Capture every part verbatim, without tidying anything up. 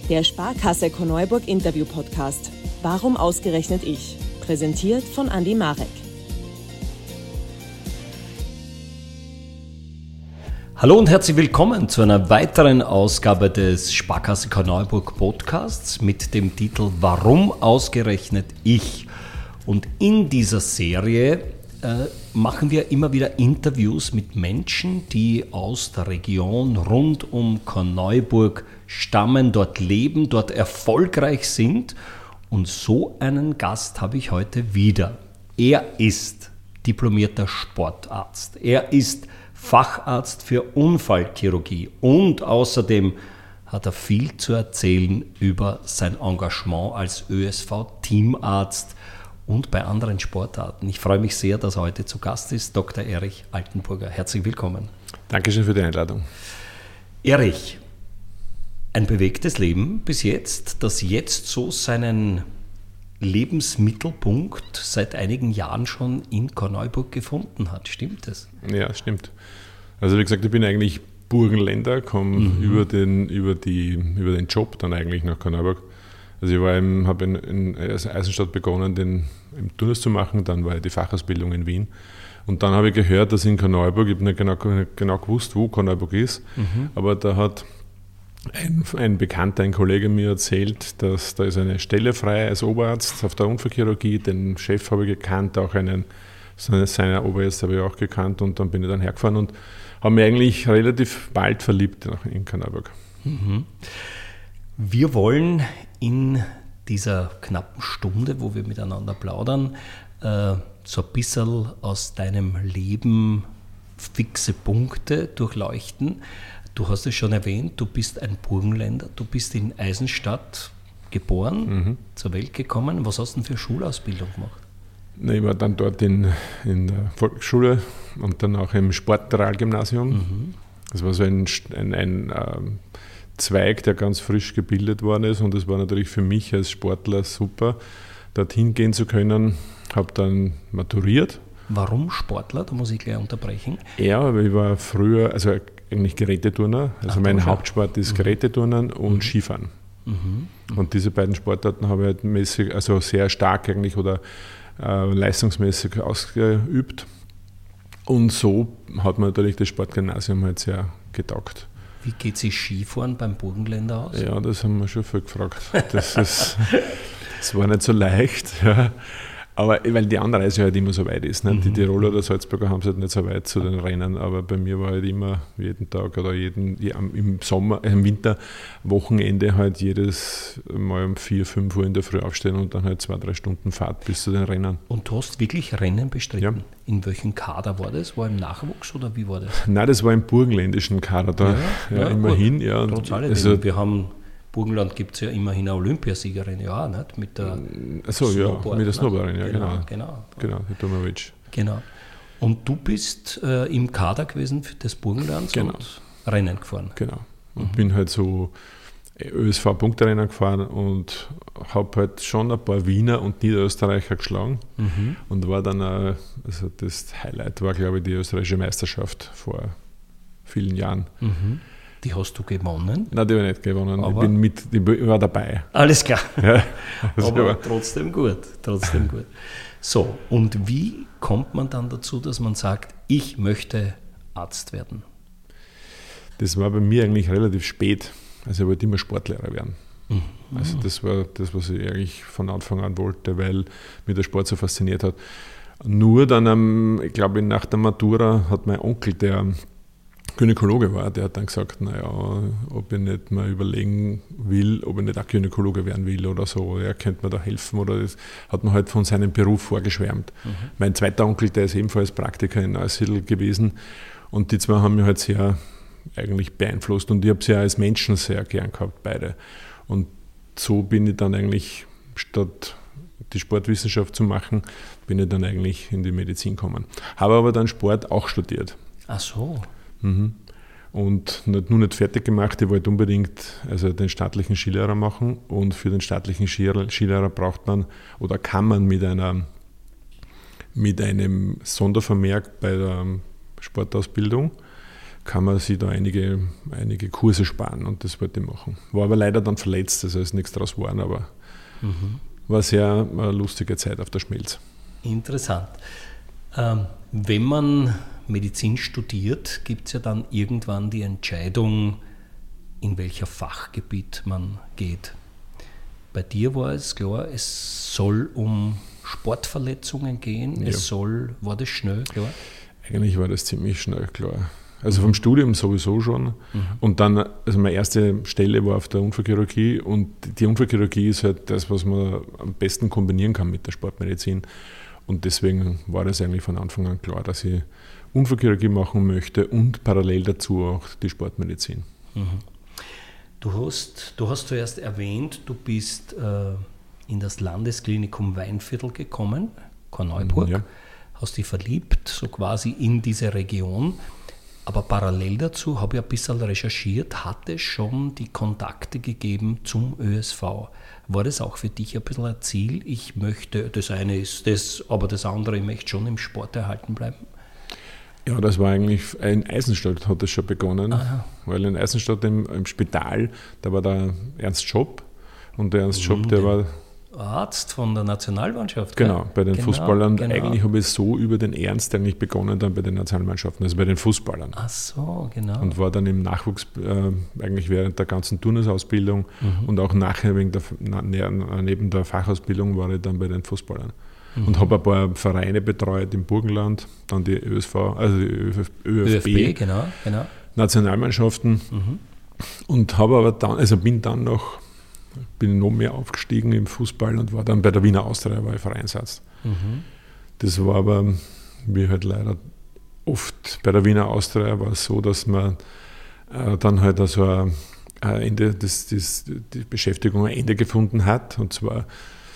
Der Sparkasse Korneuburg Interview Podcast. Warum ausgerechnet ich? Präsentiert von Andi Marek. Hallo und herzlich willkommen zu einer weiteren Ausgabe des Sparkasse Korneuburg Podcasts mit dem Titel Warum ausgerechnet ich? Und in dieser Serie äh, machen wir immer wieder Interviews mit Menschen, die aus der Region rund um Korneuburg stammen, dort leben, dort erfolgreich sind. Und so einen Gast habe ich heute wieder. Er ist diplomierter Sportarzt. Er ist Facharzt für Unfallchirurgie und außerdem hat er viel zu erzählen über sein Engagement als Ö S V-Teamarzt und bei anderen Sportarten. Ich freue mich sehr, dass er heute zu Gast ist, Doktor Erich Altenburger. Herzlich willkommen. Dankeschön für die Einladung. Erich, ein bewegtes Leben bis jetzt, das jetzt so seinen Lebensmittelpunkt seit einigen Jahren schon in Korneuburg gefunden hat. Stimmt das? Ja, stimmt. Also wie gesagt, ich bin eigentlich Burgenländer, komme mhm. über, den, über, die, über den Job dann eigentlich nach Korneuburg. Also ich war im, habe in, in Eisenstadt begonnen, den im Turnus zu machen, dann war die Fachausbildung in Wien. Und dann habe ich gehört, dass in Korneuburg, ich habe nicht genau, genau gewusst, wo Korneuburg ist, mhm. aber da hat Ein, ein Bekannter, ein Kollege mir erzählt, dass da ist eine Stelle frei als Oberarzt auf der Unfallchirurgie. Den Chef habe ich gekannt, auch einen seiner Oberarzt habe ich auch gekannt und dann bin ich dann hergefahren und habe mich eigentlich relativ bald verliebt in Korneuburg. Mhm. Wir wollen in dieser knappen Stunde, wo wir miteinander plaudern, äh, so ein bisschen aus deinem Leben fixe Punkte durchleuchten. Du hast es schon erwähnt, du bist ein Burgenländer, du bist in Eisenstadt geboren, mhm. zur Welt gekommen. Was hast du denn für Schulausbildung gemacht? Ich war dann dort in, in der Volksschule und dann auch im Sportrealgymnasium. Mhm. Das war so ein, ein, ein äh, Zweig, der ganz frisch gebildet worden ist und das war natürlich für mich als Sportler super, dorthin gehen zu können. Habe dann maturiert. Warum Sportler? Da muss ich gleich unterbrechen. Ja, aber ich war früher, also eigentlich Geräteturner. Also Ach, mein Hauptsport ist mhm. Geräteturnen und mhm. Skifahren. Mhm. Und diese beiden Sportarten habe ich halt mäßig, also sehr stark eigentlich oder äh, leistungsmäßig ausgeübt. Und so hat mir natürlich das Sportgymnasium halt sehr getaugt. Wie geht sich Skifahren beim Burgenländer aus? Ja, das haben wir schon viel gefragt. Das, ist, das war nicht so leicht. Ja. Aber weil die Anreise halt immer so weit ist. Ne? Mhm. Die Tiroler oder Salzburger haben es halt nicht so weit zu den Rennen, aber bei mir war halt immer jeden Tag oder jeden, im Sommer, im Winter, Wochenende halt jedes Mal um vier, fünf Uhr in der Früh aufstehen und dann halt zwei, drei Stunden Fahrt bis zu den Rennen. Und du hast wirklich Rennen bestritten? Ja. In welchem Kader war das? War im Nachwuchs oder wie war das? Nein, das war im burgenländischen Kader da. Ja, ja, ja immerhin. Ja. Trotz alledem, also, wir haben Burgenland gibt es ja immerhin eine Olympiasiegerin, ja, nicht? Mit der Achso, ja, mit der Snowboarderin, ja, genau. Genau, genau die Tomovic. Genau. Und du bist äh, im Kader gewesen für das Burgenlands genau. und Rennen gefahren. Genau. Und mhm. bin halt so Ö S V-Punkterennen gefahren und habe halt schon ein paar Wiener und Niederösterreicher geschlagen. Mhm. Und war dann, äh, also das Highlight war, glaube ich, die österreichische Meisterschaft vor vielen Jahren. Mhm. Die hast du gewonnen? Nein, die habe ich nicht gewonnen. Aber ich bin mit, ich war dabei. Alles klar. Ja, aber war trotzdem gut. Trotzdem gut. So, und wie kommt man dann dazu, dass man sagt, ich möchte Arzt werden? Das war bei mir eigentlich relativ spät. Also ich wollte immer Sportlehrer werden. Mhm. Also das war das, was ich eigentlich von Anfang an wollte, weil mich der Sport so fasziniert hat. Nur dann, ich glaube, nach der Matura hat mein Onkel, der Gynäkologe war, der hat dann gesagt, naja, ob ich nicht mal überlegen will, ob ich nicht auch Gynäkologe werden will oder so, er könnte mir da helfen oder das hat man halt von seinem Beruf vorgeschwärmt. Mhm. Mein zweiter Onkel, der ist ebenfalls Praktiker in Neusiedl gewesen und die zwei haben mich halt sehr eigentlich beeinflusst und ich habe sie ja als Menschen sehr gern gehabt, beide. Und so bin ich dann eigentlich, statt die Sportwissenschaft zu machen, bin ich dann eigentlich in die Medizin gekommen. Habe aber dann Sport auch studiert. Ach so. Mhm. Und nicht, nur nicht fertig gemacht, ich wollte unbedingt also den staatlichen Skilehrer machen und für den staatlichen Skilehrer braucht man oder kann man mit, einer, mit einem Sondervermerk bei der Sportausbildung kann man sich da einige, einige Kurse sparen und das wollte ich machen. War aber leider dann verletzt, also ist nichts draus geworden, aber mhm. war sehr eine lustige Zeit auf der Schmelz. Interessant. Ähm, wenn man Medizin studiert, gibt es ja dann irgendwann die Entscheidung, in welcher Fachgebiet man geht. Bei dir war es klar, es soll um Sportverletzungen gehen, ja. es soll, war das schnell klar? Eigentlich war das ziemlich schnell klar. Also vom Studium sowieso schon. Mhm. Und dann, also meine erste Stelle war auf der Unfallchirurgie und die Unfallchirurgie ist halt das, was man am besten kombinieren kann mit der Sportmedizin. Und deswegen war das eigentlich von Anfang an klar, dass ich Unfallchirurgie machen möchte und parallel dazu auch die Sportmedizin. Mhm. Du hast, du hast zuerst erwähnt, du bist äh, in das Landesklinikum Weinviertel gekommen, Korneuburg, ja. hast dich verliebt, so quasi in diese Region. Aber parallel dazu habe ich ein bisschen recherchiert, hat es schon die Kontakte gegeben zum Ö S V. War das auch für dich ein bisschen ein Ziel? Ich möchte, das eine ist das, aber das andere, ich möchte schon im Sport erhalten bleiben? Ja, das war eigentlich, in Eisenstadt hat das schon begonnen, Aha. weil in Eisenstadt im, im Spital, da war der Ernst Schopp und der Ernst Schopp, mhm, der war Arzt von der Nationalmannschaft. Genau, gell? bei den genau, Fußballern. Genau. Eigentlich habe ich so über den Ernst eigentlich begonnen, dann bei den Nationalmannschaften, also bei den Fußballern. Ach so, genau. Und war dann im Nachwuchs äh, eigentlich während der ganzen Turnersausbildung mhm. und auch nachher wegen der, neben der Fachausbildung war ich dann bei den Fußballern. Mhm. Und habe ein paar Vereine betreut im Burgenland, dann die Ö S V, also die Ö F B, Ö F B genau, genau. Nationalmannschaften Mhm. und habe aber dann, also bin dann noch bin noch mehr aufgestiegen im Fußball und war dann bei der Wiener Austria, war ich Vereinsarzt. Mhm. Das war aber, wie halt leider oft bei der Wiener Austria war es so, dass man äh, dann halt also ein, ein Ende, das, das, die Beschäftigung ein Ende gefunden hat, und zwar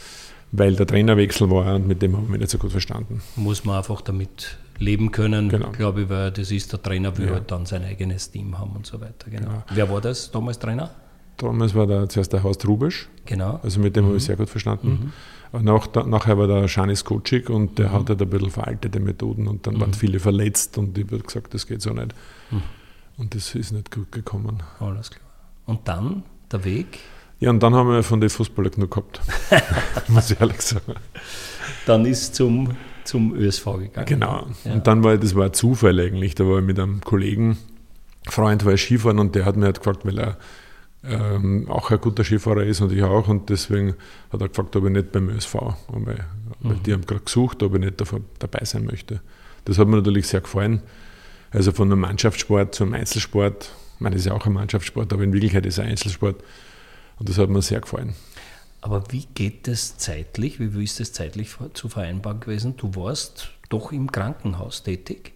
weil der Trainerwechsel war und mit dem haben wir nicht so gut verstanden. Muss man einfach damit leben können, genau. glaube ich, weil das ist, der Trainer will ja. halt dann sein eigenes Team haben und so weiter. Genau. Genau. Wer war das damals Trainer? Damals war der, zuerst der Horst Rubesch, genau. also mit dem mhm. habe ich sehr gut verstanden. Mhm. Nach, da, nachher war der Schanis Kocik und der mhm. hat halt ein bisschen veraltete Methoden und dann mhm. waren viele verletzt und ich habe gesagt, das geht so nicht. Mhm. Und das ist nicht gut gekommen. Alles klar. Und dann der Weg? Ja, und dann haben wir von den Fußballern genug gehabt, muss ich ehrlich sagen. Dann ist zum, zum Ö S V gegangen. Genau, ja. und dann war das war ein Zufall eigentlich, da war ich mit einem Kollegen, Freund war ich Skifahren und der hat mir halt gefragt, weil er ähm, auch ein guter Skifahrer ist und ich auch, und deswegen hat er gefragt, ob ich nicht beim Ö S V, weil, weil mhm. die haben gerade gesucht, ob ich nicht davon, dabei sein möchte. Das hat mir natürlich sehr gefallen, also von einem Mannschaftssport zum Einzelsport, ich meine, das ist ja auch ein Mannschaftssport, aber in Wirklichkeit ist es ein Einzelsport. Und das hat mir sehr gefallen. Aber wie geht das zeitlich? Wie ist das zeitlich zu vereinbaren gewesen? Du warst doch im Krankenhaus tätig.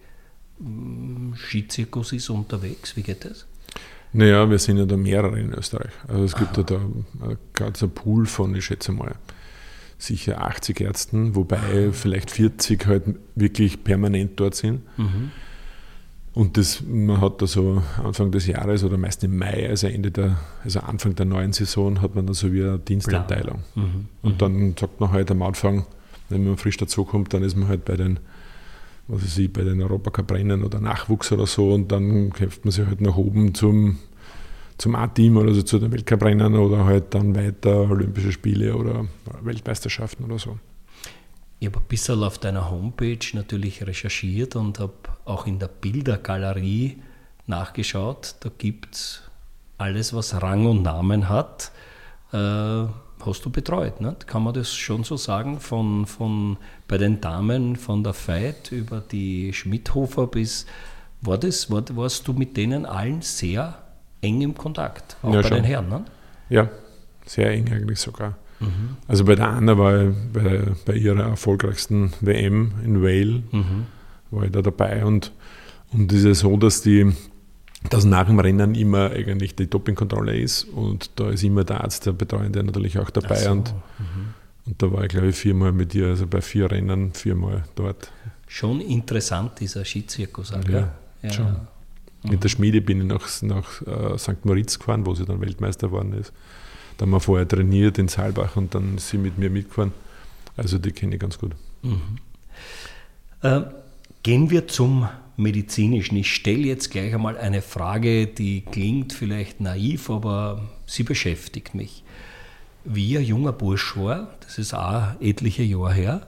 Skizirkus ist unterwegs. Wie geht das? Naja, wir sind ja da mehrere in Österreich. Also es gibt ja da einen ganzen Pool von, ich schätze mal, sicher achtzig Ärzten, wobei Aha. vielleicht vierzig halt wirklich permanent dort sind. Mhm. Und das, man hat da so Anfang des Jahres oder meist im Mai, also Ende der, also Anfang der neuen Saison, hat man dann so wie eine Dienstanteilung. Mhm. Und dann sagt man halt am Anfang, wenn man frisch dazukommt, dann ist man halt bei den, was weiß ich, bei den Europacup-Rennen oder Nachwuchs oder so, und dann kämpft man sich halt nach oben zum, zum A-Team oder so zu den Weltcup-Rennen oder halt dann weiter Olympische Spiele oder Weltmeisterschaften oder so. Ich habe ein bisschen auf deiner Homepage natürlich recherchiert und habe auch in der Bildergalerie nachgeschaut. Da gibt es alles, was Rang und Namen hat, äh, hast du betreut. Ne? Kann man das schon so sagen? Von, von bei den Damen von der Veit über die Schmidhofer bis, war das, war, warst du mit denen allen sehr eng im Kontakt? Auch ja, bei schon. den Herren, ne? Ja, sehr eng eigentlich sogar. Also bei der Anna war ich bei, bei ihrer erfolgreichsten W M in Wales, mhm. war ich da dabei, und, und es ist so, dass, die, dass nach dem Rennen immer eigentlich die Dopingkontrolle ist, und da ist immer der Arzt, der Betreuende natürlich auch dabei, so. und, mhm. und da war ich glaube ich viermal mit ihr, also bei vier Rennen viermal dort. Schon interessant dieser Skizirkus. Ja, ja, schon. Mhm. Mit der Schmiede bin ich nach, nach uh, Sankt Moritz gefahren, wo sie dann Weltmeister geworden ist. Da haben wir vorher trainiert in Saalbach und dann ist sie mit mir mitgefahren. Also die kenne ich ganz gut. Mhm. Äh, gehen wir zum medizinischen. Ich stelle jetzt gleich einmal eine Frage, die klingt vielleicht naiv, aber sie beschäftigt mich. Wie ein junger Bursch war, das ist auch etliche Jahre her,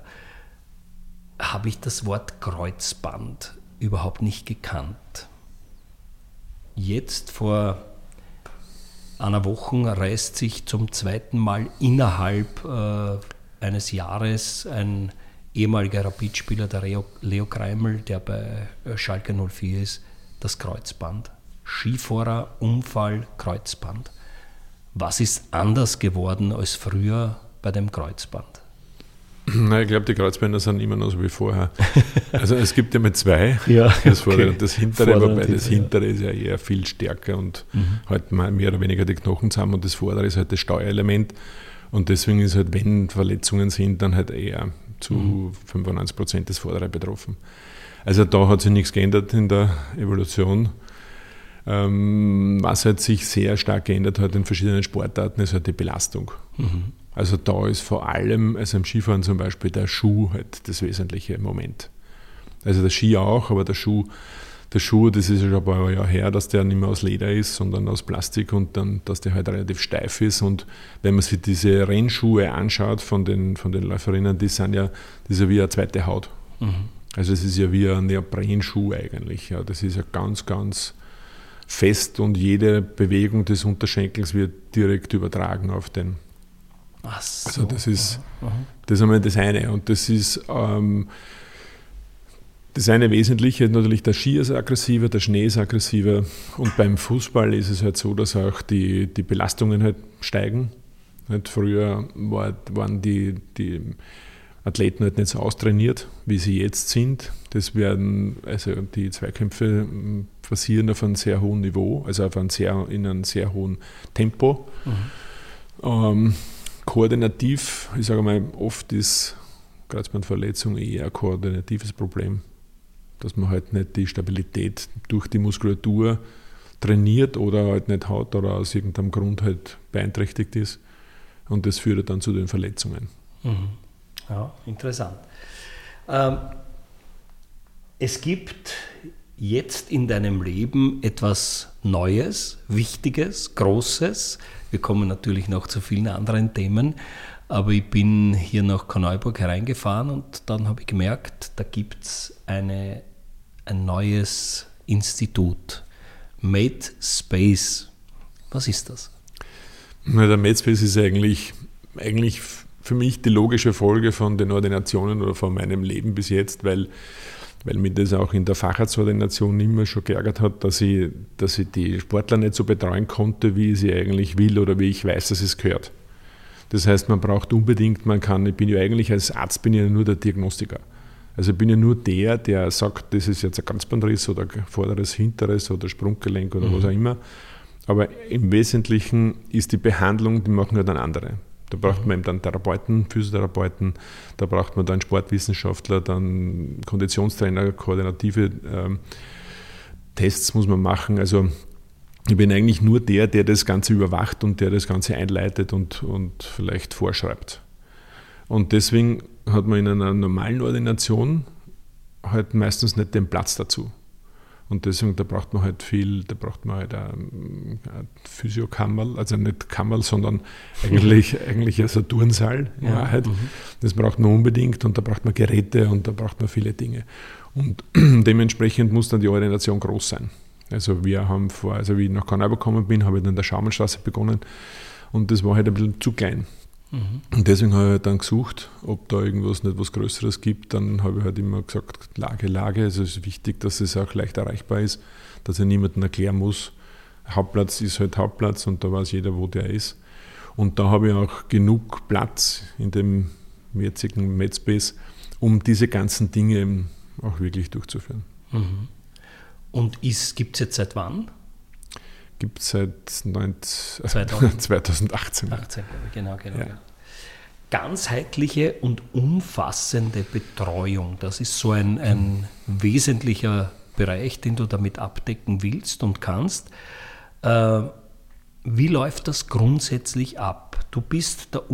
habe ich das Wort Kreuzband überhaupt nicht gekannt. Jetzt vor einer Woche reißt sich zum zweiten Mal innerhalb äh, eines Jahres ein ehemaliger Rapidspieler, der Leo, Leo Kreimel, der bei Schalke null vier ist, das Kreuzband. Skifahrer, Unfall, Kreuzband. Was ist anders geworden als früher bei dem Kreuzband? Na, ich glaube, die Kreuzbänder sind immer noch so wie vorher. Also es gibt ja mal zwei, ja, das vordere okay. und das hintere, Vordere wobei und das hintere ist ja eher viel stärker und mhm. halt mehr oder weniger die Knochen zusammen und das vordere ist halt das Steuerelement und deswegen ist halt, wenn Verletzungen sind, dann halt eher zu mhm. fünfundneunzig Prozent das vordere betroffen. Also da hat sich nichts geändert in der Evolution. Ähm, was halt sich sehr stark geändert hat in verschiedenen Sportarten, ist halt die Belastung. Mhm. Also da ist vor allem, also im Skifahren zum Beispiel, der Schuh halt das wesentliche Moment. Also der Ski auch, aber der Schuh, der Schuh, das ist ja schon ein paar Jahre her, dass der nicht mehr aus Leder ist, sondern aus Plastik und dann, dass der halt relativ steif ist. Und wenn man sich diese Rennschuhe anschaut von den, von den Läuferinnen, die sind ja, das ist ja wie eine zweite Haut. Mhm. Also es ist ja wie ein Neoprenschuh eigentlich. Ja. Das ist ja ganz, ganz fest und jede Bewegung des Unterschenkels wird direkt übertragen auf den. Ach so. Also das ist, das ist einmal das eine. Und das ist ähm, das eine Wesentliche, natürlich der Ski ist aggressiver, der Schnee ist aggressiver. Und beim Fußball ist es halt so, dass auch die, die Belastungen halt steigen. Halt früher war, waren die, die Athleten halt nicht so austrainiert, wie sie jetzt sind. Das werden, also die Zweikämpfe passieren auf einem sehr hohen Niveau, also auf einem sehr, in einem sehr hohen Tempo. Mhm. Ähm, koordinativ, ich sage mal, oft ist Kreuzbandverletzung eher ein koordinatives Problem, dass man halt nicht die Stabilität durch die Muskulatur trainiert oder halt nicht hat oder aus irgendeinem Grund halt beeinträchtigt ist. Und das führt dann zu den Verletzungen. Mhm. Ja, interessant. Ähm, es gibt jetzt in deinem Leben etwas Neues, Wichtiges, Großes. Wir kommen natürlich noch zu vielen anderen Themen, aber ich bin hier nach Korneuburg hereingefahren und dann habe ich gemerkt, da gibt es eine, ein neues Institut, MadeSpace. Was ist das? Na, der MadeSpace ist eigentlich, eigentlich für mich die logische Folge von den Ordinationen oder von meinem Leben bis jetzt, weil, weil mich das auch in der Facharztordination immer schon geärgert hat, dass ich, dass ich die Sportler nicht so betreuen konnte, wie ich sie eigentlich will oder wie ich weiß, dass es gehört. Das heißt, man braucht unbedingt, man kann, ich bin ja eigentlich als Arzt bin ja nur der Diagnostiker. Also ich bin ja nur der, der sagt, das ist jetzt ein Ganzbandriss oder vorderes, hinteres oder Sprunggelenk oder mhm. was auch immer. Aber im Wesentlichen ist die Behandlung, die machen ja dann andere. Da braucht mhm. man eben dann Therapeuten, Physiotherapeuten, da braucht man dann Sportwissenschaftler, dann Konditionstrainer, koordinative ähm, Tests muss man machen. Also ich bin eigentlich nur der, der das Ganze überwacht und der das Ganze einleitet und, und vielleicht vorschreibt. Und deswegen hat man in einer normalen Ordination halt meistens nicht den Platz dazu. Und deswegen, da braucht man halt viel, da braucht man halt ein Physiokammerl, also nicht Kammerl, sondern eigentlich, eigentlich ein Turnsaal in ja, Wahrheit. Mhm. Das braucht man unbedingt und da braucht man Geräte und da braucht man viele Dinge. Und dementsprechend muss dann die Ordination groß sein. Also wir haben vor, also wie ich nach Korneuburg gekommen bin, habe ich dann in der Schaumanstraße begonnen und das war halt ein bisschen zu klein. Mhm. Und deswegen habe ich halt dann gesucht, ob da irgendwas nicht was Größeres gibt. Dann habe ich halt immer gesagt, Lage, Lage. Also es ist wichtig, dass es auch leicht erreichbar ist, dass ich niemandem erklären muss. Hauptplatz ist halt Hauptplatz und da weiß jeder, wo der ist. Und da habe ich auch genug Platz in dem jetzigen MadeSpace, um diese ganzen Dinge auch wirklich durchzuführen. Mhm. Und gibt es jetzt seit wann? Gibt es seit zweitausend zweitausendachtzehn. achtzehn, genau, genau. Ja. Ganzheitliche und umfassende Betreuung, das ist so ein, ein wesentlicher Bereich, den du damit abdecken willst und kannst. Äh, wie läuft das grundsätzlich ab? Du bist der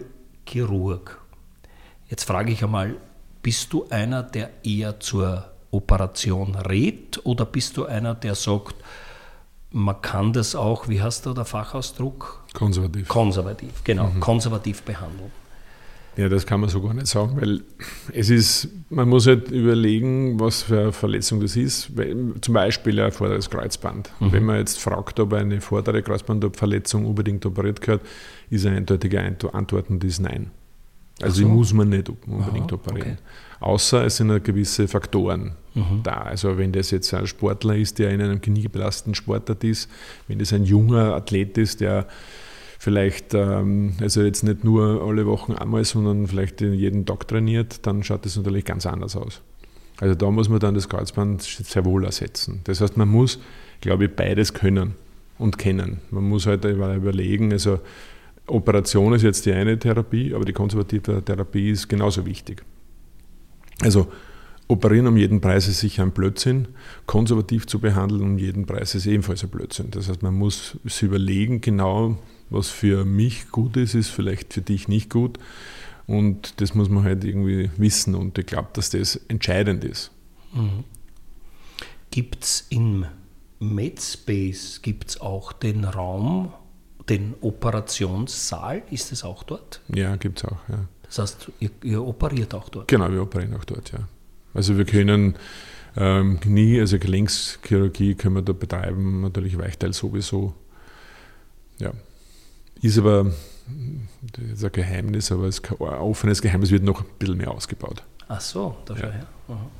Unfallchirurg. Jetzt frage ich einmal, bist du einer, der eher zur Operation rät, oder bist du einer, der sagt, man kann das auch, wie heißt da der Fachausdruck? Konservativ. Konservativ, genau, mhm. konservativ behandeln. Ja, das kann man so gar nicht sagen, weil es ist, man muss halt überlegen, was für eine Verletzung das ist. Weil, zum Beispiel ein vorderes Kreuzband. Mhm. Wenn man jetzt fragt, ob eine vordere Kreuzbandverletzung unbedingt operiert gehört, ist eine eindeutige Antwort und die ist nein. Also so. Die muss man nicht unbedingt Aha, operieren. Okay. Außer es sind ja gewisse Faktoren mhm. da. Also wenn das jetzt ein Sportler ist, der in einem kniebelasteten Sportart ist, wenn das ein junger Athlet ist, der vielleicht, ähm, also jetzt nicht nur alle Wochen einmal, sondern vielleicht jeden Tag trainiert, dann schaut das natürlich ganz anders aus. Also da muss man dann das Kreuzband sehr wohl ersetzen. Das heißt, man muss, glaube ich, beides können und kennen. Man muss halt überlegen, also Operation ist jetzt die eine Therapie, aber die konservative Therapie ist genauso wichtig. Also operieren um jeden Preis ist sicher ein Blödsinn, konservativ zu behandeln um jeden Preis ist ebenfalls ein Blödsinn. Das heißt, man muss sich überlegen, genau, was für mich gut ist, ist vielleicht für dich nicht gut. Und das muss man halt irgendwie wissen. Und ich glaube, dass das entscheidend ist. Mhm. Gibt es im MedSpace gibt's auch den Raum, den Operationssaal? Ist das auch dort? Ja, gibt es auch. Ja. Das heißt, ihr, ihr operiert auch dort? Genau, wir operieren auch dort, ja. Also wir können ähm, Knie, also Gelenkschirurgie können wir da betreiben, natürlich Weichteil sowieso. Ja. Ist aber, das ist ein Geheimnis, aber es ist ein offenes Geheimnis, wird noch ein bisschen mehr ausgebaut. Ach so, da schau her.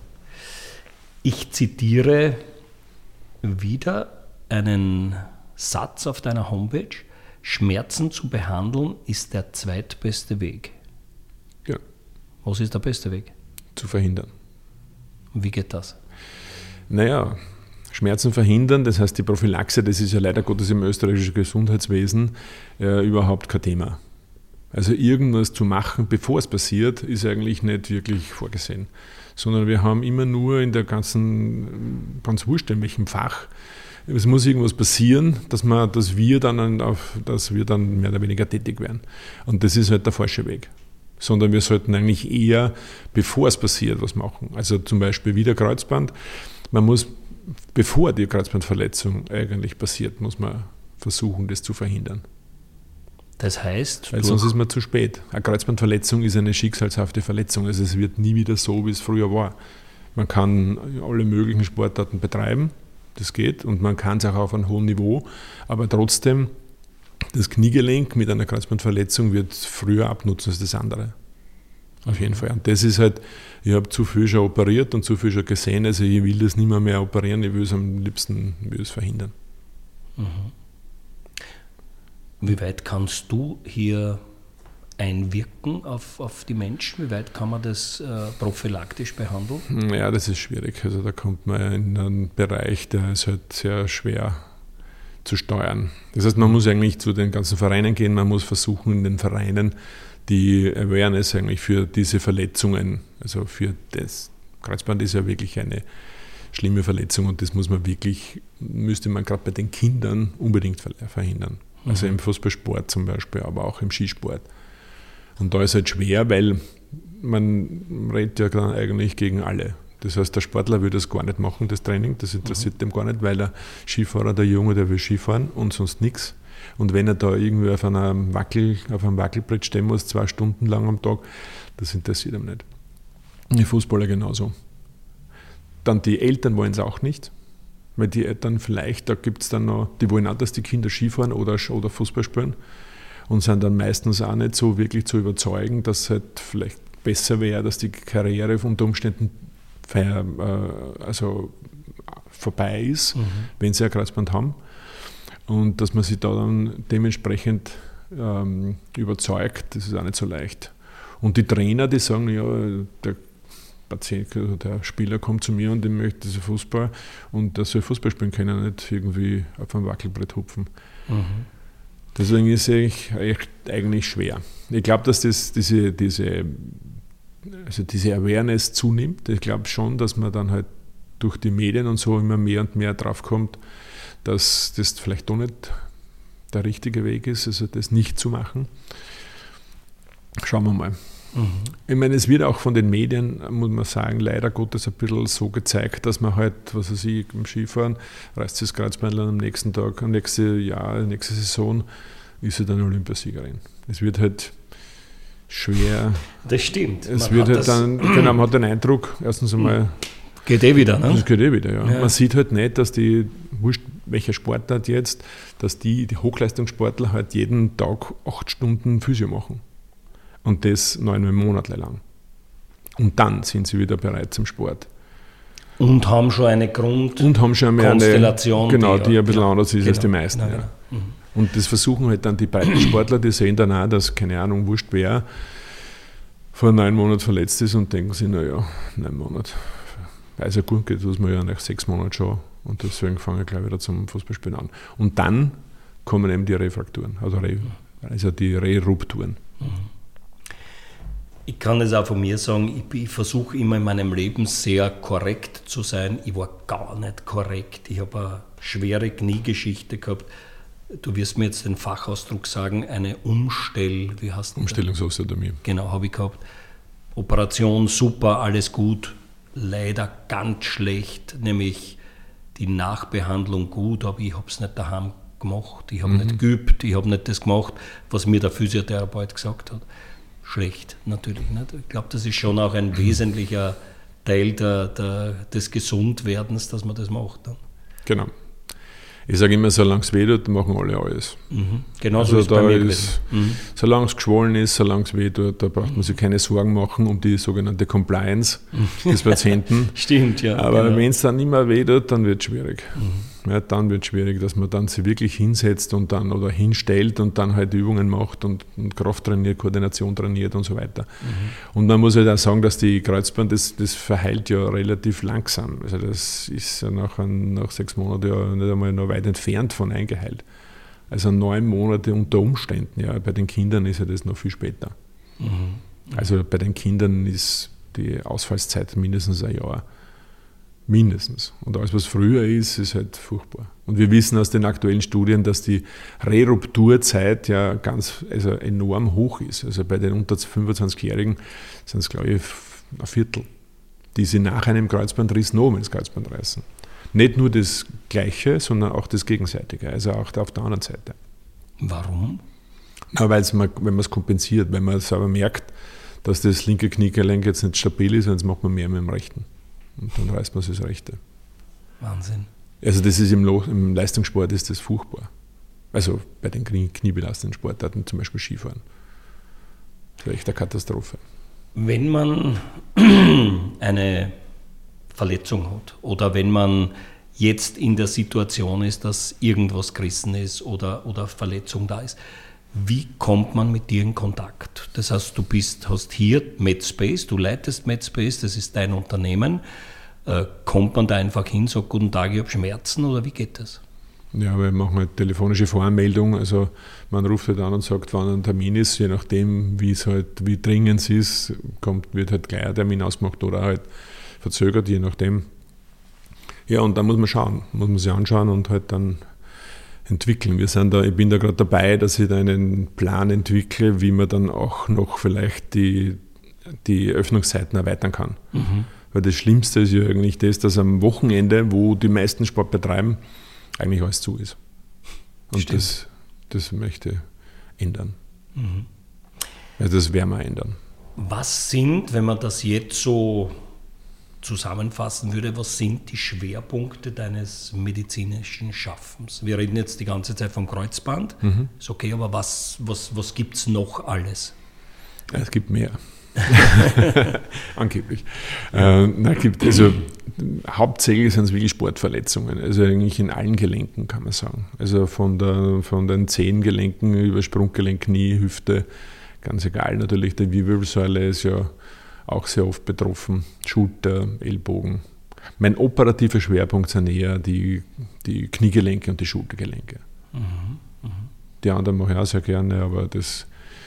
Ich zitiere wieder einen Satz auf deiner Homepage: Schmerzen zu behandeln ist der zweitbeste Weg. Ja. Was ist der beste Weg? Zu verhindern. Und wie geht das? Naja, Schmerzen verhindern, das heißt die Prophylaxe, das ist ja leider Gottes im österreichischen Gesundheitswesen äh, überhaupt kein Thema. Also irgendwas zu machen, bevor es passiert, ist eigentlich nicht wirklich vorgesehen. Sondern wir haben immer nur in der ganzen, ganz wurscht in welchem Fach, es muss irgendwas passieren, dass, man, dass, wir dann auf, dass wir dann mehr oder weniger tätig werden. Und das ist halt der falsche Weg. Sondern wir sollten eigentlich eher, bevor es passiert, was machen. Also zum Beispiel wieder Kreuzband. Man muss, bevor die Kreuzbandverletzung eigentlich passiert, muss man versuchen, das zu verhindern. Das heißt? Weil sonst ist man zu spät. Eine Kreuzbandverletzung ist eine schicksalshafte Verletzung. Also es wird nie wieder so, wie es früher war. Man kann alle möglichen Sportarten betreiben, das geht, und man kann es auch auf einem hohen Niveau, aber trotzdem, das Kniegelenk mit einer Kreuzbandverletzung wird früher abnutzen als das andere. Auf jeden Fall. Und das ist halt, ich habe zu viel schon operiert und zu viel schon gesehen, also ich will das nicht mehr, mehr operieren, ich will es am liebsten will es verhindern. Mhm. Wie weit kannst du hier einwirken auf, auf die Menschen? Wie weit kann man das äh, prophylaktisch behandeln? Ja, das ist schwierig. Also da kommt man in einen Bereich, der ist halt sehr schwer zu steuern. Das heißt, man muss eigentlich zu den ganzen Vereinen gehen, man muss versuchen, in den Vereinen die Awareness eigentlich für diese Verletzungen, also für das Kreuzband ist ja wirklich eine schlimme Verletzung und das muss man wirklich, müsste man gerade bei den Kindern unbedingt verhindern. Also mhm. im Fußballsport zum Beispiel, aber auch im Skisport. Und da ist halt schwer, weil man redet ja dann eigentlich gegen alle. Das heißt, der Sportler will das gar nicht machen, das Training, das interessiert mhm. dem gar nicht, weil der Skifahrer, der Junge, der will Skifahren und sonst nichts. Und wenn er da irgendwie auf einem Wackel, auf einem Wackelbrett stehen muss, zwei Stunden lang am Tag, das interessiert ihm nicht. Die Fußballer genauso. Dann die Eltern wollen es auch nicht, weil die Eltern vielleicht, da gibt es dann noch, die wollen auch, dass die Kinder Skifahren oder, oder Fußball spielen und sind dann meistens auch nicht so wirklich zu überzeugen, dass es halt vielleicht besser wäre, dass die Karriere unter Umständen feier, äh, also vorbei ist, mhm. wenn sie ein Kreuzband haben. Und dass man sich da dann dementsprechend ähm, überzeugt, das ist auch nicht so leicht. Und die Trainer, die sagen, ja, der Patient, also der Spieler kommt zu mir und ich möchte das Fußball und der soll Fußball spielen können, nicht irgendwie auf einem Wackelbrett hupfen. Mhm. Deswegen ist es echt eigentlich schwer. Ich glaube, dass das, diese, diese, also diese Awareness zunimmt. Ich glaube schon, dass man dann halt durch die Medien und so immer mehr und mehr drauf kommt, dass das vielleicht doch nicht der richtige Weg ist, also das nicht zu machen. Schauen wir mal. Mhm. Ich meine, es wird auch von den Medien, muss man sagen, leider Gottes ein bisschen so gezeigt, dass man halt, was weiß ich, im Skifahren reißt sich das Kreuzbandel am nächsten Tag, am nächsten Jahr, nächste Saison ist sie dann Olympiasiegerin. Es wird halt schwer. Das stimmt. Es man wird halt dann, genau, man hat den Eindruck, erstens einmal. Geht eh wieder, ne? Das geht eh wieder, ja. ja. Man sieht halt nicht, dass die, wurscht welcher Sportart jetzt, dass die, die Hochleistungssportler halt jeden Tag acht Stunden Physio machen. Und das neun Monate lang. Und dann sind sie wieder bereit zum Sport. Und haben schon eine Grund Und haben schon mehr Konstellation, eine, genau, die, die ein bisschen genau, anders ist genau, als die meisten. Genau, ja. genau. Mhm. Und das versuchen halt dann die beiden Sportler, die sehen dann auch, dass, keine Ahnung, wurscht wer vor neun Monaten verletzt ist und denken sich, naja, neun Monate, weil es ja gut geht, was man ja nach sechs Monaten schon. Und deswegen fange ich gleich wieder zum Fußballspielen an. Und dann kommen eben die Refrakturen, also, Re, also die Rerupturen. Mhm. Ich kann es auch von mir sagen, ich, ich versuche immer in meinem Leben sehr korrekt zu sein. Ich war gar nicht korrekt. Ich habe eine schwere Kniegeschichte gehabt. Du wirst mir jetzt den Fachausdruck sagen, eine Umstell... Wie heißt das? Umstellungsosteotomie. Genau, habe ich gehabt. Operation super, alles gut. Leider ganz schlecht, nämlich die Nachbehandlung gut, aber ich habe es nicht daheim gemacht. Ich habe mhm. nicht geübt, ich habe nicht das gemacht, was mir der Physiotherapeut gesagt hat. Schlecht, natürlich nicht. Ich glaube, das ist schon auch ein wesentlicher Teil der, der, des Gesundwerdens, dass man das macht. Dann. Genau. Ich sage immer, solange es weh tut, machen alle alles. Mhm. Genauso also ist es bei mir ist, mhm. Solange es geschwollen ist, solange es weh tut, da braucht man sich keine Sorgen machen um die sogenannte Compliance des Patienten. Stimmt, ja. Aber genau. wenn es dann immer weh tut, dann wird es schwierig. Mhm. Ja, dann wird es schwierig, dass man dann sich wirklich hinsetzt und dann oder hinstellt und dann halt Übungen macht und, und Kraft trainiert, Koordination trainiert und so weiter. Mhm. Und man muss halt auch sagen, dass die Kreuzband, das, das verheilt ja relativ langsam. Also das ist ja nach, ein, nach sechs Monaten ja nicht einmal noch weit entfernt von eingeheilt. Also neun Monate unter Umständen. Ja, bei den Kindern ist ja das noch viel später. Mhm. Also bei den Kindern ist die Ausfallszeit mindestens ein Jahr. Mindestens. Und alles, was früher ist, ist halt furchtbar. Und wir wissen aus den aktuellen Studien, dass die Rerupturzeit ja ganz also enorm hoch ist. Also bei den unter fünfundzwanzigjährigen sind es, glaube ich, ein Viertel, die sie nach einem Kreuzbandriss noch ins Kreuzband reißen. Nicht nur das Gleiche, sondern auch das Gegenseitige, also auch auf der anderen Seite. Warum? Na, weil man, wenn man es kompensiert, wenn man es aber merkt, dass das linke Kniegelenk jetzt nicht stabil ist, dann macht man mehr mit dem rechten. Und dann reißt man sich das rechte. Wahnsinn. Also das ist im, Lo- im Leistungssport ist das furchtbar. Also bei den Knie- kniebelastenden Sportarten, zum Beispiel Skifahren. Das ist echt eine Katastrophe. Wenn man eine Verletzung hat oder wenn man jetzt in der Situation ist, dass irgendwas gerissen ist oder, oder Verletzung da ist, wie kommt man mit dir in Kontakt? Das heißt, du bist, hast hier MedSpace, du leitest MedSpace, das ist dein Unternehmen. Äh, kommt man da einfach hin, sagt guten Tag, ich habe Schmerzen oder wie geht das? Ja, wir machen halt telefonische Voranmeldung, also man ruft halt an und sagt, wann ein Termin ist, je nachdem, wie es halt, wie dringend es ist, kommt, wird halt gleich ein Termin ausgemacht oder halt verzögert, je nachdem. Ja, und dann muss man schauen, muss man sich anschauen und halt dann entwickeln. Wir sind da, ich bin da gerade dabei, dass ich da einen Plan entwickle, wie man dann auch noch vielleicht die, die Öffnungszeiten erweitern kann. Mhm. Weil das Schlimmste ist ja eigentlich das, dass am Wochenende, wo die meisten Sport betreiben, eigentlich alles zu ist. Und das, das möchte ich ändern. Mhm. Also das werden wir ändern. Was sind, wenn man das jetzt so zusammenfassen würde, was sind die Schwerpunkte deines medizinischen Schaffens? Wir reden jetzt die ganze Zeit vom Kreuzband, mhm. ist okay, aber was, was, was gibt es noch alles? Ja, es gibt mehr. Angeblich. Äh, na, gibt, also, hauptsächlich sind es wirklich Sportverletzungen, also eigentlich in allen Gelenken kann man sagen. Also von, der, von den Zehengelenken über Sprunggelenk, Knie, Hüfte, ganz egal. Natürlich die Wirbelsäule ist ja auch sehr oft betroffen, Schulter, Ellbogen. Mein operativer Schwerpunkt sind eher die, die Kniegelenke und die Schultergelenke. Mhm, mh. Die anderen mache ich auch sehr gerne, aber das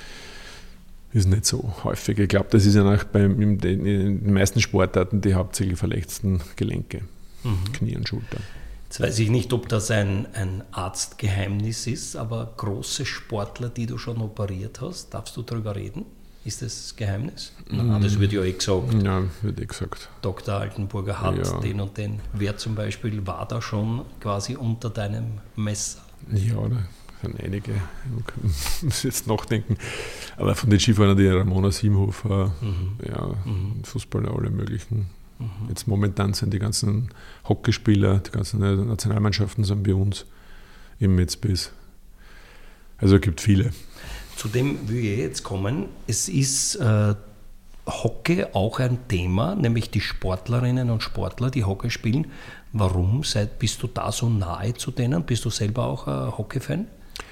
ist nicht so häufig. Ich glaube, das ist ja auch bei in den meisten Sportarten die hauptsächlich verletzten Gelenke, mhm. Knie und Schulter. Jetzt weiß ich nicht, ob das ein, ein Arztgeheimnis ist, aber große Sportler, die du schon operiert hast, darfst du darüber reden? Ist das Geheimnis? Nein, das wird ja eh gesagt. Ja, wird eh gesagt. Doktor Altenburger hat Ja. den und den. Wer zum Beispiel war da schon quasi unter deinem Messer? Ja, da sind einige. Ich muss jetzt nachdenken. Aber von den Skifahrern, die Ramona Siemhofer, Mhm. ja, Mhm. Fußballer, alle möglichen. Mhm. Jetzt momentan sind die ganzen Hockeyspieler, die ganzen Nationalmannschaften sind bei uns im Metzbiss. Also es gibt viele. Zu dem will ich jetzt kommen. Es ist äh, Hockey auch ein Thema, nämlich die Sportlerinnen und Sportler, die Hockey spielen. Warum seid, bist du da so nahe zu denen? Bist du selber auch ein Hockey-Fan?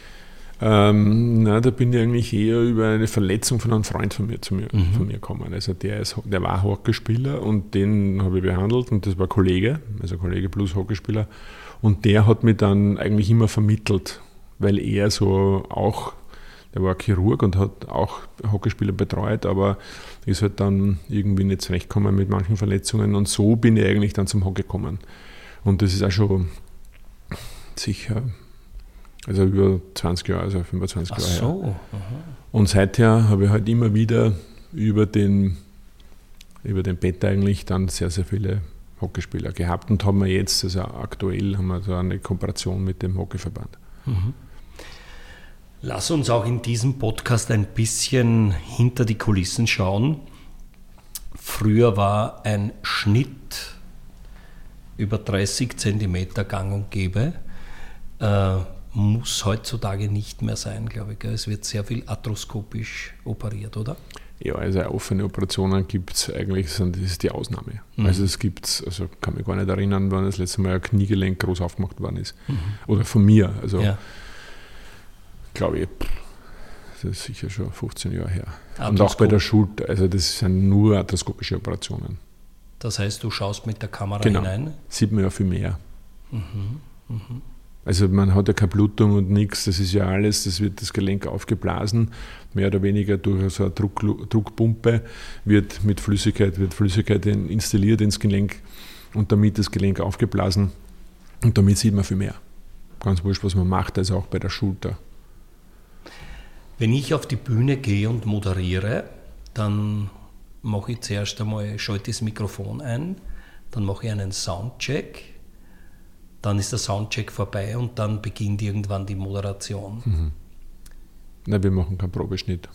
Ähm, na, da bin ich eigentlich eher über eine Verletzung von einem Freund von mir zu mir, Mhm. von mir gekommen. Also der, ist, der war Hockeyspieler und den habe ich behandelt und das war Kollege, also Kollege plus Hockeyspieler. Und der hat mich dann eigentlich immer vermittelt, weil er so auch, der war Chirurg und hat auch Hockeyspieler betreut, aber ist halt dann irgendwie nicht zurechtgekommen mit manchen Verletzungen und so bin ich eigentlich dann zum Hockey gekommen. Und das ist auch schon sicher, also über zwanzig Jahre, also fünfundzwanzig Ach Jahre her. so. Aha. Und seither habe ich halt immer wieder über den, über den Bett eigentlich dann sehr, sehr viele Hockeyspieler gehabt und haben wir jetzt, also aktuell haben wir so eine Kooperation mit dem Hockeyverband. Mhm. Lass uns auch in diesem Podcast ein bisschen hinter die Kulissen schauen. Früher war ein Schnitt über dreißig Zentimeter gang und gäbe. Äh, muss heutzutage nicht mehr sein, glaube ich. Gell? Es wird sehr viel arthroskopisch operiert, oder? Ja, also offene Operationen gibt es eigentlich, das ist die Ausnahme. Mhm. Also es gibt, also kann mich gar nicht erinnern, wann das letzte Mal ein Kniegelenk groß aufgemacht worden ist. Mhm. Oder von mir, also Ja. glaube ich, das ist sicher schon fünfzehn Jahre her. Und Arthroskop. auch bei der Schulter, also das sind nur arthroskopische Operationen. Das heißt, du schaust mit der Kamera Genau. hinein. Sieht man ja viel mehr. Mhm. Mhm. Also man hat ja keine Blutung und nichts, das ist ja alles, das wird das Gelenk aufgeblasen, mehr oder weniger durch so eine Druck, Druckpumpe wird mit Flüssigkeit, wird Flüssigkeit installiert ins Gelenk und damit das Gelenk aufgeblasen und damit sieht man viel mehr. Ganz wurscht, was man macht, also auch bei der Schulter. Wenn ich auf die Bühne gehe und moderiere, dann mache ich zuerst einmal, schalte das Mikrofon ein, dann mache ich einen Soundcheck, dann ist der Soundcheck vorbei und dann beginnt irgendwann die Moderation. Mhm. Nein, wir machen keinen Probeschnitt.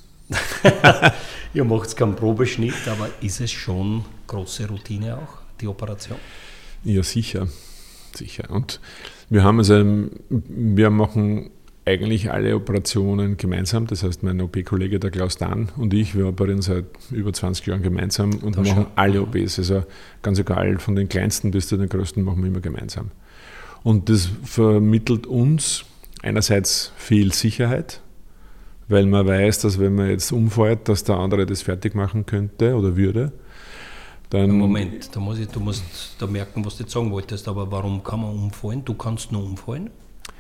Ihr macht keinen Probeschnitt, aber ist es schon große Routine auch, die Operation? Ja, sicher. Sicher. Und wir haben also, wir machen eigentlich alle Operationen gemeinsam. Das heißt, mein O P-Kollege, der Klaus Dahn und ich, wir operieren seit über zwanzig Jahren gemeinsam und Da machen schon. alle O Ps. Also ganz egal, von den kleinsten bis zu den größten machen wir immer gemeinsam. Und das vermittelt uns einerseits viel Sicherheit, weil man weiß, dass wenn man jetzt umfällt, dass der andere das fertig machen könnte oder würde. Dann Moment, da muss ich, du musst da merken, was du jetzt sagen wolltest, aber warum kann man umfallen? Du kannst nur umfallen?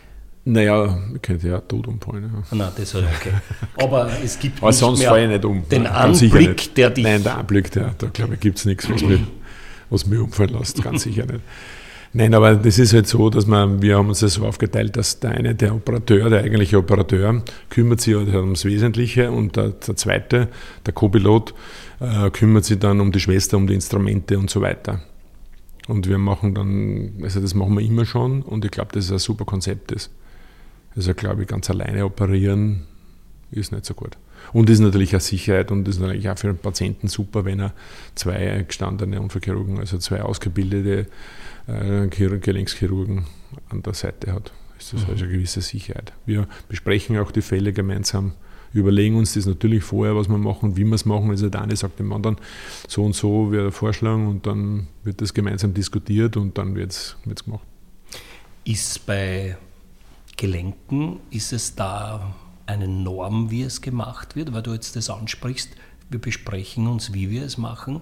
Naja, ich könnte ja tot umfallen. Ja. Ah, nein, das ist okay. Aber es gibt Aber nicht sonst mehr falle ich nicht um. den Ganz sicher Anblick, nicht. der dich... Nein, der Anblick, der, da glaube ich, gibt es nichts, was mich, was mich umfallen lässt. Ganz sicher nicht. Nein, aber das ist halt so, dass man, wir haben uns das so aufgeteilt, dass der eine, der Operateur, der eigentliche Operateur, kümmert sich halt ums Wesentliche und der, der zweite, der Co-Pilot, äh, kümmert sich dann um die Schwester, um die Instrumente und so weiter. Und wir machen dann, also das machen wir immer schon und ich glaube, dass es ein super Konzept ist. Also glaube ich, ganz alleine operieren ist nicht so gut. Und ist natürlich auch Sicherheit und ist natürlich auch für den Patienten super, wenn er zwei gestandene Unfallchirurgen, also zwei ausgebildete äh, Gelenkschirurgen an der Seite hat. Ist das mhm. also eine gewisse Sicherheit. Wir besprechen auch die Fälle gemeinsam, überlegen uns das natürlich vorher, was wir machen, wie wir es machen. Also der eine sagt dem anderen, so und so wäre der Vorschlag und dann wird das gemeinsam diskutiert und dann wird es gemacht. Ist bei Gelenken, ist es da eine Norm, wie es gemacht wird? Weil du jetzt das ansprichst, wir besprechen uns, wie wir es machen,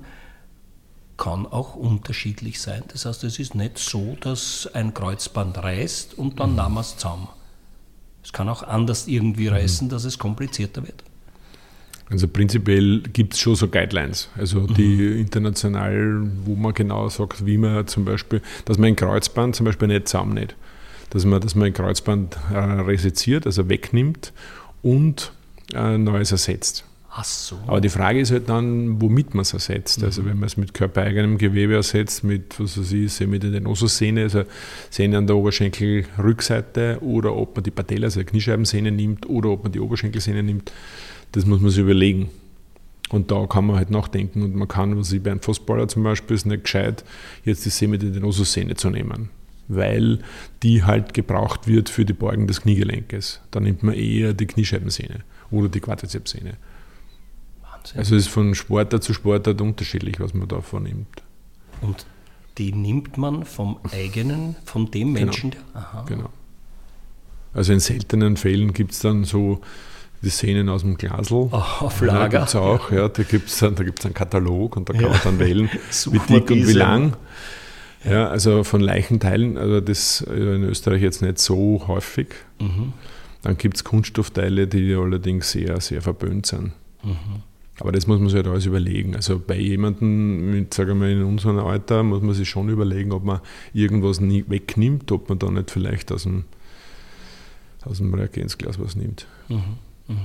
kann auch unterschiedlich sein. Das heißt, es ist nicht so, dass ein Kreuzband reißt und dann mhm. nahmen wir es zusammen. Es kann auch anders irgendwie reißen, dass es komplizierter wird. Also prinzipiell gibt es schon so Guidelines, also die mhm. international, wo man genau sagt, wie man zum Beispiel, dass man ein Kreuzband zum Beispiel nicht zusammennäht. Dass man, dass man ein Kreuzband äh, resiziert, also wegnimmt und ein neues ersetzt. Ach so. Aber die Frage ist halt dann, womit man es ersetzt. Also wenn man es mit körpereigenem Gewebe ersetzt, mit, was weiß ich, Semidenosus-Sehne, also Sehne an der Oberschenkelrückseite, oder ob man die Patella, also die Kniescheibensehne nimmt, oder ob man die Oberschenkelsehne nimmt, das muss man sich überlegen. Und da kann man halt nachdenken und man kann, was ich bei einem Fußballer zum Beispiel, ist nicht gescheit, jetzt die Semidenosus-Sehne zu nehmen, weil die halt gebraucht wird für die Beugung des Kniegelenkes. Da nimmt man eher die Kniescheibensehne oder die Quadrizepssehne. Also es ist von Sportart zu Sportart unterschiedlich, was man davon nimmt. Und die nimmt man vom eigenen, von dem Menschen? Genau. Der, aha. Genau. Also in seltenen Fällen gibt es dann so die Sehnen aus dem Glasl. Oh, auf Lager. Da gibt es auch, ja, da gibt es da gibt's einen Katalog und da kann ja. man dann wählen, wie dick und wie diese. lang. Ja. ja, also von Leichenteilen, also das in Österreich jetzt nicht so häufig. Mhm. Dann gibt es Kunststoffteile, die allerdings sehr, sehr verböhnt sind. Mhm. Aber das muss man sich halt alles überlegen. Also bei jemandem mit, sagen wir mal, in unserem Alter muss man sich schon überlegen, ob man irgendwas nie wegnimmt, ob man da nicht vielleicht aus dem, aus dem Reagenzglas was nimmt. Mhm. Mhm.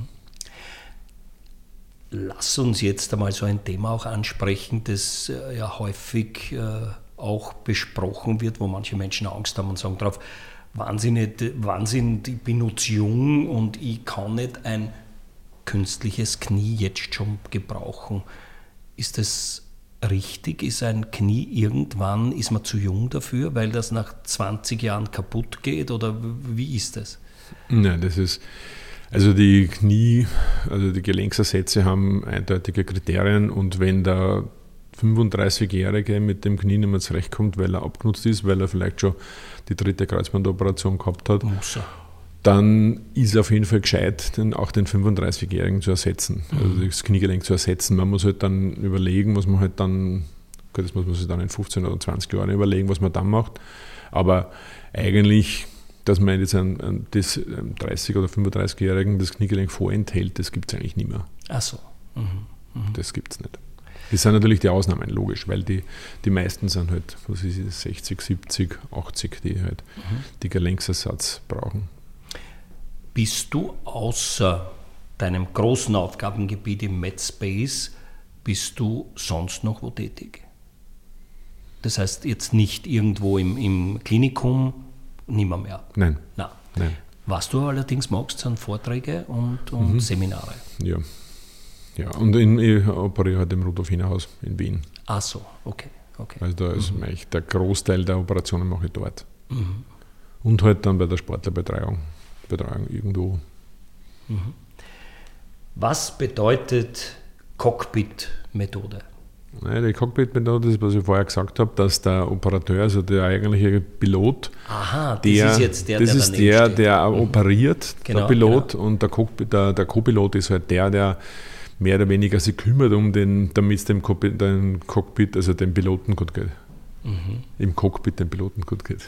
Lass uns jetzt einmal so ein Thema auch ansprechen, das äh, ja häufig äh, auch besprochen wird, wo manche Menschen Angst haben und sagen drauf, Wahnsinn, Wahnsinn, ich bin noch jung und ich kann nicht ein künstliches Knie jetzt schon gebrauchen. Ist das richtig? Ist ein Knie irgendwann, ist man zu jung dafür, weil das nach zwanzig Jahren kaputt geht, oder wie ist das? Nein, das ist, also die Knie, also die Gelenksersätze haben eindeutige Kriterien, und wenn der fünfunddreißigjährige mit dem Knie nicht mehr zurechtkommt, weil er abgenutzt ist, weil er vielleicht schon die dritte Kreuzbandoperation gehabt hat, Muss er. Dann ist auf jeden Fall gescheit, den, auch den fünfunddreißigjährigen zu ersetzen, mhm. also das Kniegelenk zu ersetzen. Man muss halt dann überlegen, was man halt dann, gut, das muss man sich dann in fünfzehn oder zwanzig Jahren überlegen, was man dann macht. Aber eigentlich, dass man jetzt einen, einen, das dreißig- oder fünfunddreißigjährigen das Kniegelenk vorenthält, das gibt es eigentlich nicht mehr. Ach so. Mhm. Mhm. Das gibt es nicht. Das sind natürlich die Ausnahmen, logisch, weil die, die meisten sind halt, was ist es, sechzig, siebzig, achtzig, die halt mhm. die Gelenksersatz brauchen. Bist du außer deinem großen Aufgabengebiet im MedSpace, bist du sonst noch wo tätig? Das heißt jetzt nicht irgendwo im, im Klinikum, nimmer mehr? Nein. Nein. Nein. Was du allerdings magst, sind Vorträge und, und mhm. Seminare. Ja. Ja, und in, ich operiere halt im Rudolf-Hiner-Haus in Wien. Ach so, okay. okay. Also da ist mhm. eigentlich der Großteil der Operationen mache ich dort. Mhm. Und halt dann bei der Sportlerbetreuung. Betreuung irgendwo. Mhm. Was bedeutet Cockpit-Methode? Nein, die Cockpit-Methode ist, was ich vorher gesagt habe, dass der Operateur, also der eigentliche Pilot, Aha, das der, ist jetzt der, das der ist der, der mhm. operiert, genau, der Pilot, genau. und der, Cockpit, der, der Co-Pilot ist halt der, der mehr oder weniger sich kümmert, um den, damit es dem Cockpit, dem Cockpit, also dem Piloten gut geht. Mhm. Im Cockpit dem Piloten gut geht.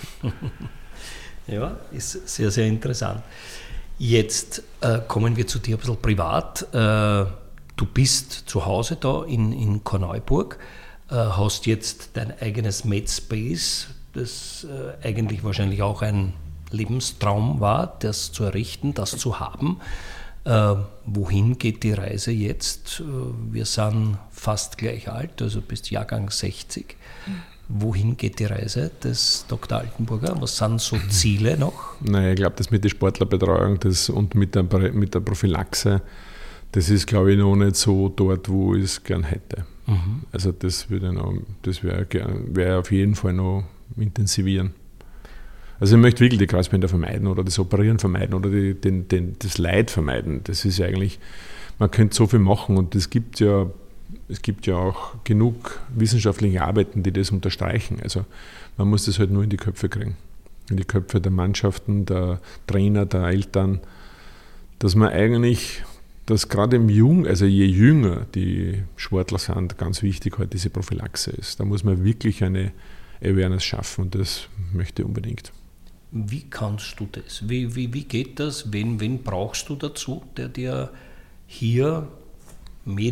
Ja, ist sehr, sehr interessant. Jetzt äh, kommen wir zu dir ein bisschen privat. Äh, du bist zu Hause da in, in Korneuburg, äh, hast jetzt dein eigenes MedSpace, das äh, eigentlich wahrscheinlich auch ein Lebenstraum war, das zu errichten, das zu haben. Äh, wohin geht die Reise jetzt? Äh, wir sind fast gleich alt, also bist Jahrgang sechzig. Wohin geht die Reise des Doktor Altenburger? Was sind so Ziele noch? Naja, ich glaube, das mit der Sportlerbetreuung das und mit der, mit der Prophylaxe, das ist, glaube ich, noch nicht so dort, wo ich es gern hätte. Mhm. Also das würde noch, das wäre wär auf jeden Fall noch intensivieren. Also ich möchte wirklich die Kreuzbänder vermeiden oder das Operieren vermeiden oder die, den, den, das Leid vermeiden. Das ist ja eigentlich, man könnte so viel machen, und es gibt ja Es gibt ja auch genug wissenschaftliche Arbeiten, die das unterstreichen. Also man muss das halt nur in die Köpfe kriegen. In die Köpfe der Mannschaften, der Trainer, der Eltern, dass man eigentlich, dass gerade im Jung, also je jünger die Sportler sind, ganz wichtig halt diese Prophylaxe ist. Da muss man wirklich eine Awareness schaffen, und das möchte ich unbedingt. Wie kannst du das? Wie, wie, wie geht das? Wen, wen brauchst du dazu, der dir hier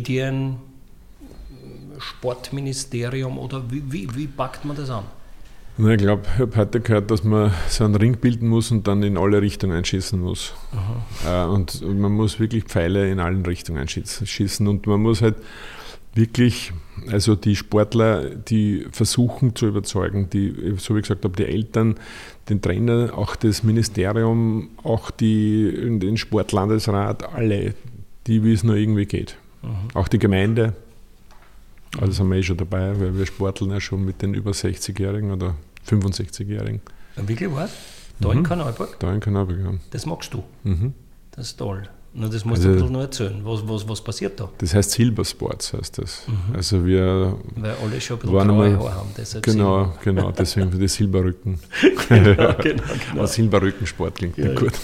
Medien, Sportministerium oder wie, wie, wie packt man das an? Ich glaube, ich habe heute gehört, dass man so einen Ring bilden muss und dann in alle Richtungen schießen muss. Aha. Und man muss wirklich Pfeile in allen Richtungen schießen. Und man muss halt wirklich, also die Sportler, die versuchen zu überzeugen, die, so wie ich gesagt habe, die Eltern, den Trainer, auch das Ministerium, auch die, den Sportlandesrat, alle, die wie es nur irgendwie geht. Aha. Auch die Gemeinde. Also sind wir eh schon dabei, weil wir sporteln ja schon mit den über sechzigjährigen oder fünfundsechzigjährigen. Wirklich was? Da mhm. in Korneuburg? Da in Korneuburg, ja. Das magst du? Mhm. Das ist toll. Na, das musst also, du ein bisschen noch erzählen. Was, was, was passiert da? Das heißt Silbersports, heißt das. Mhm. Also wir weil alle schon ein bisschen graue Haare haben. Deshalb genau, Silber. genau, deswegen für die Silberrücken. genau, genau, genau. Silberrückensport klingt ja, gut.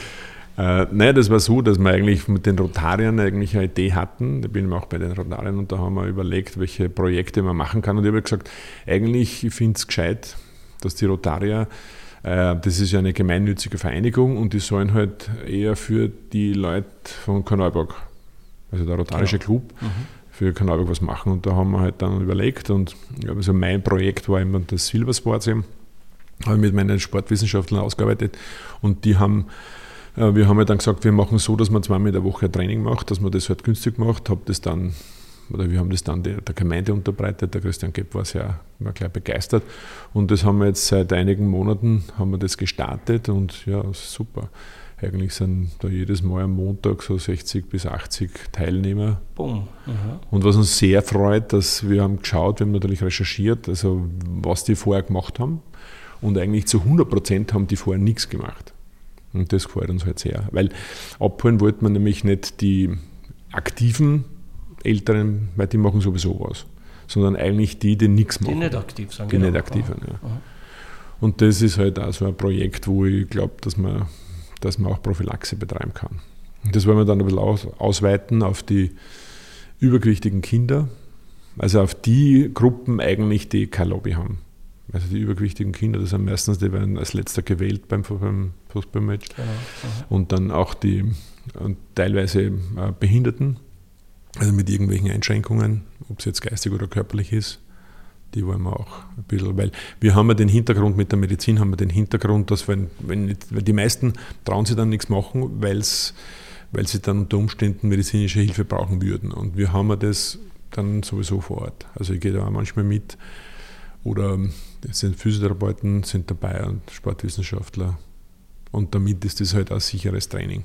Äh, nein, das war so, dass wir eigentlich mit den Rotariern eigentlich eine Idee hatten. Da bin ich auch bei den Rotariern und da haben wir überlegt, welche Projekte man machen kann. Und ich habe gesagt, eigentlich, ich finde es gescheit, dass die Rotarier, äh, das ist ja eine gemeinnützige Vereinigung und die sollen halt eher für die Leute von Korneuburg, also der Rotarische genau. Club, mhm. für Korneuburg was machen. Und da haben wir halt dann überlegt und also mein Projekt war immer das Silbersports eben, habe ich mit meinen Sportwissenschaftlern ausgearbeitet und die haben Wir haben ja dann gesagt, wir machen so, dass man zweimal in der Woche ein Training macht, dass man das halt günstig macht. Hab das dann, oder wir haben das dann der, der Gemeinde unterbreitet. Der Christian Gepp war sehr war gleich begeistert. Und das haben wir jetzt seit einigen Monaten haben wir das gestartet und ja, super. Eigentlich sind da jedes Mal am Montag so sechzig bis achtzig Teilnehmer. Boom. Mhm. Und was uns sehr freut, dass wir haben geschaut, wir haben natürlich recherchiert, also was die vorher gemacht haben. Und eigentlich zu hundert Prozent haben die vorher nichts gemacht. Und das gefällt uns halt sehr. Weil abholen wollte man nämlich nicht die aktiven Älteren, weil die machen sowieso was, sondern eigentlich die, die nichts machen. Die nicht aktiv sind. Die genau. nicht aktiv sind, ja. Aha. Und das ist halt auch so ein Projekt, wo ich glaube, dass man, dass man auch Prophylaxe betreiben kann. Und das wollen wir dann ein bisschen aus, ausweiten auf die übergewichtigen Kinder, also auf die Gruppen eigentlich, die kein Lobby haben. Also die übergewichtigen Kinder, das sind meistens, die werden als letzter gewählt beim, beim Fußballmatch. Genau. Und dann auch die und teilweise äh, Behinderten, also mit irgendwelchen Einschränkungen, ob es jetzt geistig oder körperlich ist, die wollen wir auch ein bisschen, weil wir haben ja den Hintergrund, mit der Medizin haben wir den Hintergrund, dass wenn, wenn nicht, weil die meisten trauen sich dann nichts machen, weil's, weil sie dann unter Umständen medizinische Hilfe brauchen würden. Und wir haben ja das dann sowieso vor Ort. Also ich gehe da auch manchmal mit. Oder es sind Physiotherapeuten sind dabei und Sportwissenschaftler. Und damit ist das halt ein sicheres Training.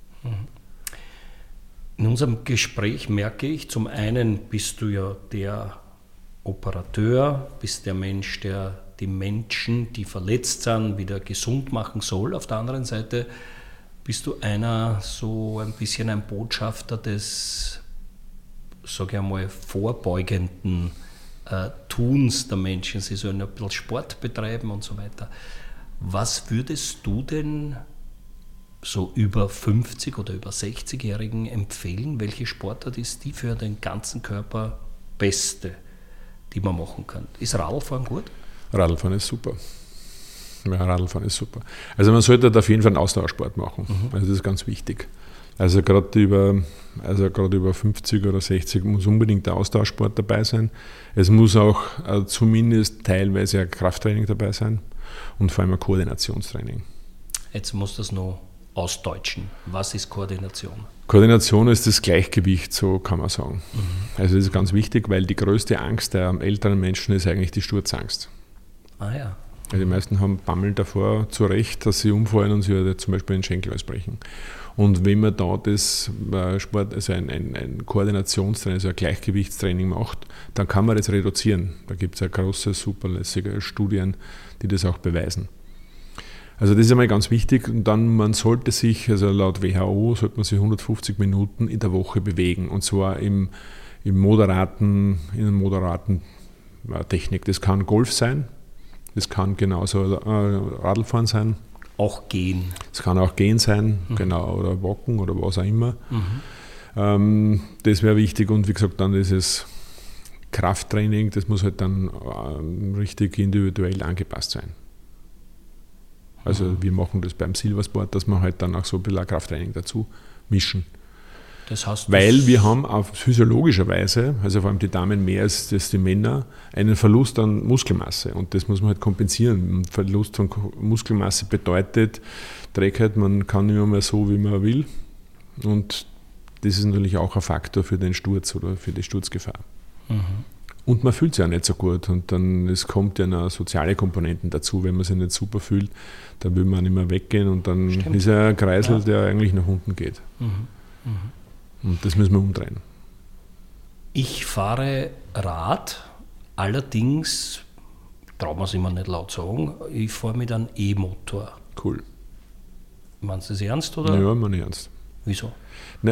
In unserem Gespräch merke ich, zum einen bist du ja der Operateur, bist der Mensch, der die Menschen, die verletzt sind, wieder gesund machen soll. Auf der anderen Seite bist du einer, so ein bisschen ein Botschafter des, sage ich einmal, vorbeugenden Äh, Tuns der Menschen, sie sollen ein bisschen Sport betreiben und so weiter. Was würdest du denn so über fünfzig- oder über sechzigjährigen empfehlen? Welche Sportart ist die für den ganzen Körper beste, die man machen kann? Ist Radlfahren gut? Radlfahren ist super. Ja, Radlfahren ist super. Also man sollte auf jeden Fall einen Ausdauersport machen. Mhm. Also das ist ganz wichtig. Also gerade über, also gerade über fünfzig oder sechzig muss unbedingt der Ausdauersport dabei sein. Es muss auch äh, zumindest teilweise ein Krafttraining dabei sein und vor allem ein Koordinationstraining. Jetzt muss das noch ausdeutschen. Was ist Koordination? Koordination ist das Gleichgewicht, so kann man sagen. Mhm. Also das ist ganz wichtig, weil die größte Angst der älteren Menschen ist eigentlich die Sturzangst. Ah ja. Also die meisten haben Bammel davor, zu Recht, dass sie umfallen und sie zum Beispiel den Schenkel ausbrechen. Und wenn man da das Sport, also ein, ein, ein Koordinationstraining, also ein Gleichgewichtstraining macht, dann kann man das reduzieren. Da gibt es ja große, superlässige Studien, die das auch beweisen. Also das ist einmal ganz wichtig. Und dann, man sollte sich, also laut W H O, sollte man sich hundertfünfzig Minuten in der Woche bewegen. Und zwar im, im moderaten, in einer moderaten Technik. Das kann Golf sein, das kann genauso äh, Radlfahren sein. Auch gehen. Es kann auch gehen sein, mhm. genau, oder walken oder was auch immer. Mhm. Ähm, das wäre wichtig und wie gesagt, dann dieses Krafttraining, das muss halt dann ähm, richtig individuell angepasst sein. Also mhm. wir machen das beim Silbersport, dass wir halt dann auch so ein bisschen Krafttraining dazu mischen. Das heißt, Weil wir haben auf physiologischerweise, also vor allem die Damen mehr als, als die Männer, einen Verlust an Muskelmasse. Und das muss man halt kompensieren. Ein Verlust von Muskelmasse bedeutet Trägheit, man kann nicht mehr so, wie man will. Und das ist natürlich auch ein Faktor für den Sturz oder für die Sturzgefahr. Mhm. Und man fühlt sich auch nicht so gut. Und dann es kommt ja noch soziale Komponenten dazu. Wenn man sich nicht super fühlt, dann will man nicht mehr weggehen. Und dann Stimmt. ist ja ein Kreisel, ja. der eigentlich nach unten geht. Mhm. Mhm. Und das müssen wir umdrehen. Ich fahre Rad, allerdings, traut man es immer nicht laut sagen, ich fahre mit einem E-Motor. Cool. Meinst du das ernst? Oder? Ja, meine ich ernst. Wieso? Na,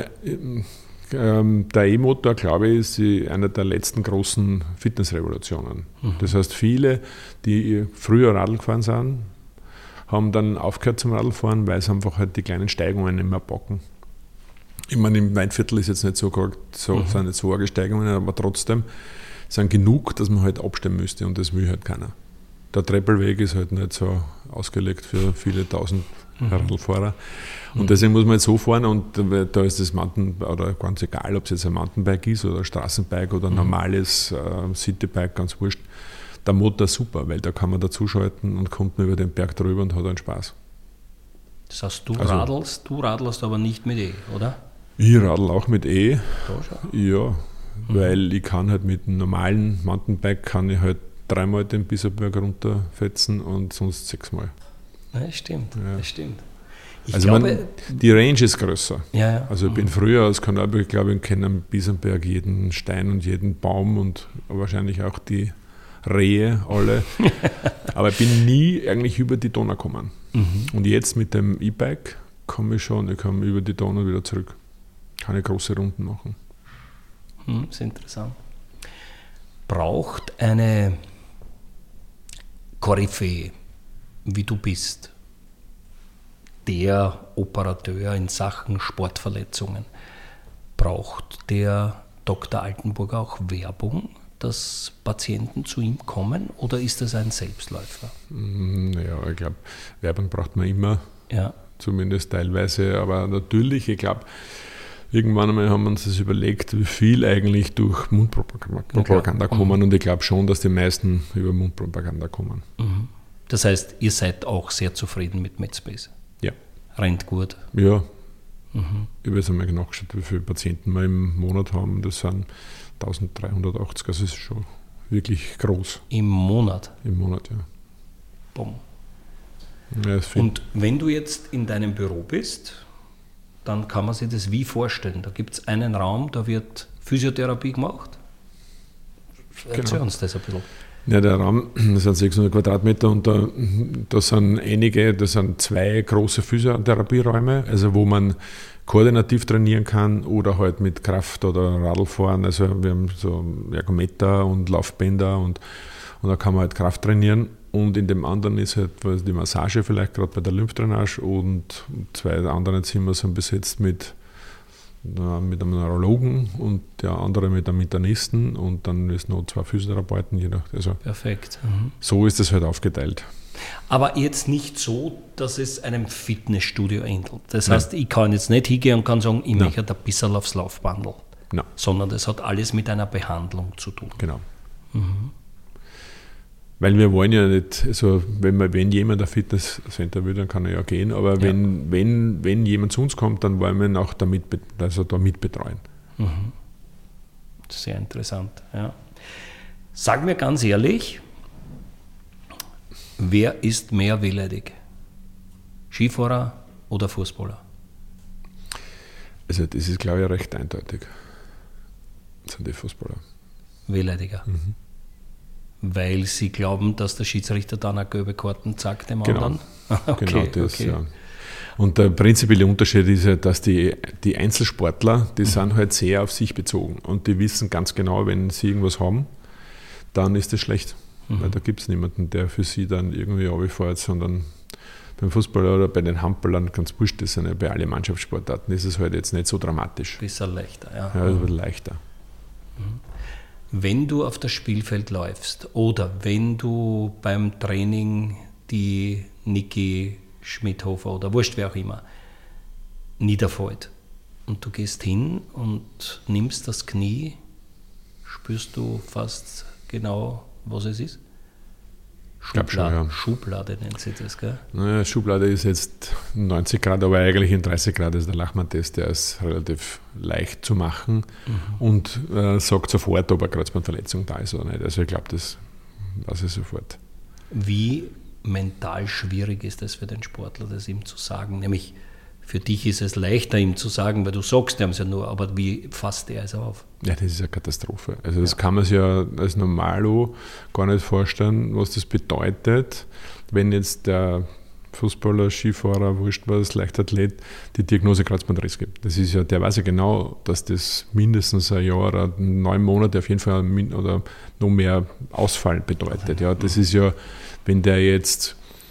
ähm, der E-Motor, glaube ich, ist einer der letzten großen Fitnessrevolutionen. Mhm. Das heißt, viele, die früher Radl gefahren sind, haben dann aufgehört zum Radlfahren, weil sie einfach halt die kleinen Steigungen nicht mehr packen. Ich meine, im Weinviertel ist jetzt nicht so, so, mhm. sind nicht so arge Steigungen, aber trotzdem sind genug, dass man halt abstimmen müsste und das will halt keiner. Der Treppelweg ist halt nicht so ausgelegt für viele tausend mhm. Radlfahrer. Und mhm. deswegen muss man jetzt so fahren und da ist das Mountain, oder ganz egal, ob es jetzt ein Mountainbike ist oder ein Straßenbike oder ein mhm. normales äh, Citybike, ganz wurscht. Der Motor ist super, weil da kann man dazuschalten und kommt man über den Berg drüber und hat einen Spaß. Das heißt, du also, radelst, du radelst aber nicht mit E, oder? Ich radel auch mit E. Da schon. Ja, mhm. weil ich kann halt mit einem normalen Mountainbike kann ich halt dreimal den Bisserberg runterfetzen und sonst sechsmal. Ja, das stimmt, ja. das stimmt. Ich also glaube, man, die Range ist größer. Ja, ja. Also ich bin früher als Kanadier, ich glaube, ich kenne am Biesenberg jeden Stein und jeden Baum und wahrscheinlich auch die Rehe alle. Aber ich bin nie eigentlich über die Donau gekommen. Mhm. Und jetzt mit dem E-Bike komme ich schon, ich komme über die Donau wieder zurück. Kann ich große Runden machen. Mhm, das ist interessant. Braucht eine Koryphäe, wie du bist, der Operateur in Sachen Sportverletzungen, braucht der Doktor Altenburger auch Werbung, dass Patienten zu ihm kommen, oder ist das ein Selbstläufer? Ja, ich glaube, Werbung braucht man immer, ja. zumindest teilweise, aber natürlich, ich glaube, irgendwann einmal haben wir uns das überlegt, wie viel eigentlich durch Mundpropaganda okay. kommen, mhm. und ich glaube schon, dass die meisten über Mundpropaganda kommen. Mhm. Das heißt, ihr seid auch sehr zufrieden mit Medspace? Ja. Rennt gut? Ja. Mhm. Ich habe jetzt einmal nachgeschaut, wie viele Patienten wir im Monat haben. Das sind dreizehnhundertachtzig, also es ist schon wirklich groß. Im Monat? Im Monat, ja. Boom. Ja, und wenn du jetzt in deinem Büro bist, dann kann man sich das wie vorstellen. Da gibt es einen Raum, da wird Physiotherapie gemacht. Erzähl genau. uns das ein bisschen. Ja, der Raum, das sind sechshundert Quadratmeter und da, da sind einige, das sind zwei große Physiotherapieräume, also wo man koordinativ trainieren kann oder halt mit Kraft oder Radlfahren. Also wir haben so Ergometer und Laufbänder und, und da kann man halt Kraft trainieren. Und in dem anderen ist halt die Massage vielleicht gerade bei der Lymphdrainage und zwei andere Zimmer sind besetzt mit, mit einem Neurologen und der andere mit einem Internisten und dann ist noch zwei Physiotherapeuten. Je nach, also perfekt. Mhm. So ist das halt aufgeteilt. Aber jetzt nicht so, dass es einem Fitnessstudio ähnelt. Das heißt, Nein. ich kann jetzt nicht hingehen und kann sagen, ich Nein. möchte ein bisschen aufs Laufbandel. Nein. Sondern das hat alles mit einer Behandlung zu tun. Genau. Mhm. Weil wir wollen ja nicht, also wenn, man, wenn jemand ein Fitnesscenter will, dann kann er ja gehen, aber ja. Wenn, wenn, wenn jemand zu uns kommt, dann wollen wir ihn auch damit, also da mitbetreuen. Mhm. Sehr interessant, ja. Sag mir ganz ehrlich, wer ist mehr wehleidig? Skifahrer oder Fußballer? Also das ist, glaube ich, recht eindeutig. Das sind die Fußballer. Wehleidiger? Mhm. Weil sie glauben, dass der Schiedsrichter dann eine gelbe Karten zeigt dem genau. anderen? Okay, genau das, okay. ja. Und der prinzipielle Unterschied ist ja, dass die, die Einzelsportler, die mhm. sind halt sehr auf sich bezogen und die wissen ganz genau, wenn sie irgendwas haben, dann ist das schlecht. Mhm. Weil da gibt es niemanden, der für sie dann irgendwie runterfährt, sondern beim Fußballer oder bei den Handballern, ganz wurscht, das sind ja bei allen Mannschaftssportarten, ist es halt jetzt nicht so dramatisch. Bisschen leichter, ja. Ja, ein bisschen leichter. Mhm. Wenn du auf das Spielfeld läufst oder wenn du beim Training die Niki Schmidhofer oder wurscht wer auch immer niederfällt, und du gehst hin und nimmst das Knie, spürst du fast genau, was es ist? Glaub schon, ja. Schublade nennt sich das, gell? Naja, Schublade ist jetzt neunzig Grad, aber eigentlich in dreißig Grad ist der Lachmann-Test, der ist relativ leicht zu machen mhm. und äh, sagt sofort, ob eine Kreuzbandverletzung da ist oder nicht. Also ich glaube, das weiß ich sofort. Wie mental schwierig ist es für den Sportler, das ihm zu sagen? Nämlich für dich ist es leichter, ihm zu sagen, weil du sagst ihm es ja nur, aber wie fasst er es auf? Ja, das ist eine Katastrophe. Also das ja. kann man sich ja als Normalo gar nicht vorstellen, was das bedeutet, wenn jetzt der Fußballer, Skifahrer, wurscht was, Leichtathlet, die Diagnose Kreuzbandriss gibt. Das ist ja, der weiß ja genau, dass das mindestens ein Jahr oder neun Monate auf jeden Fall oder noch mehr Ausfall bedeutet. Ja, das ist ja, wenn der jetzt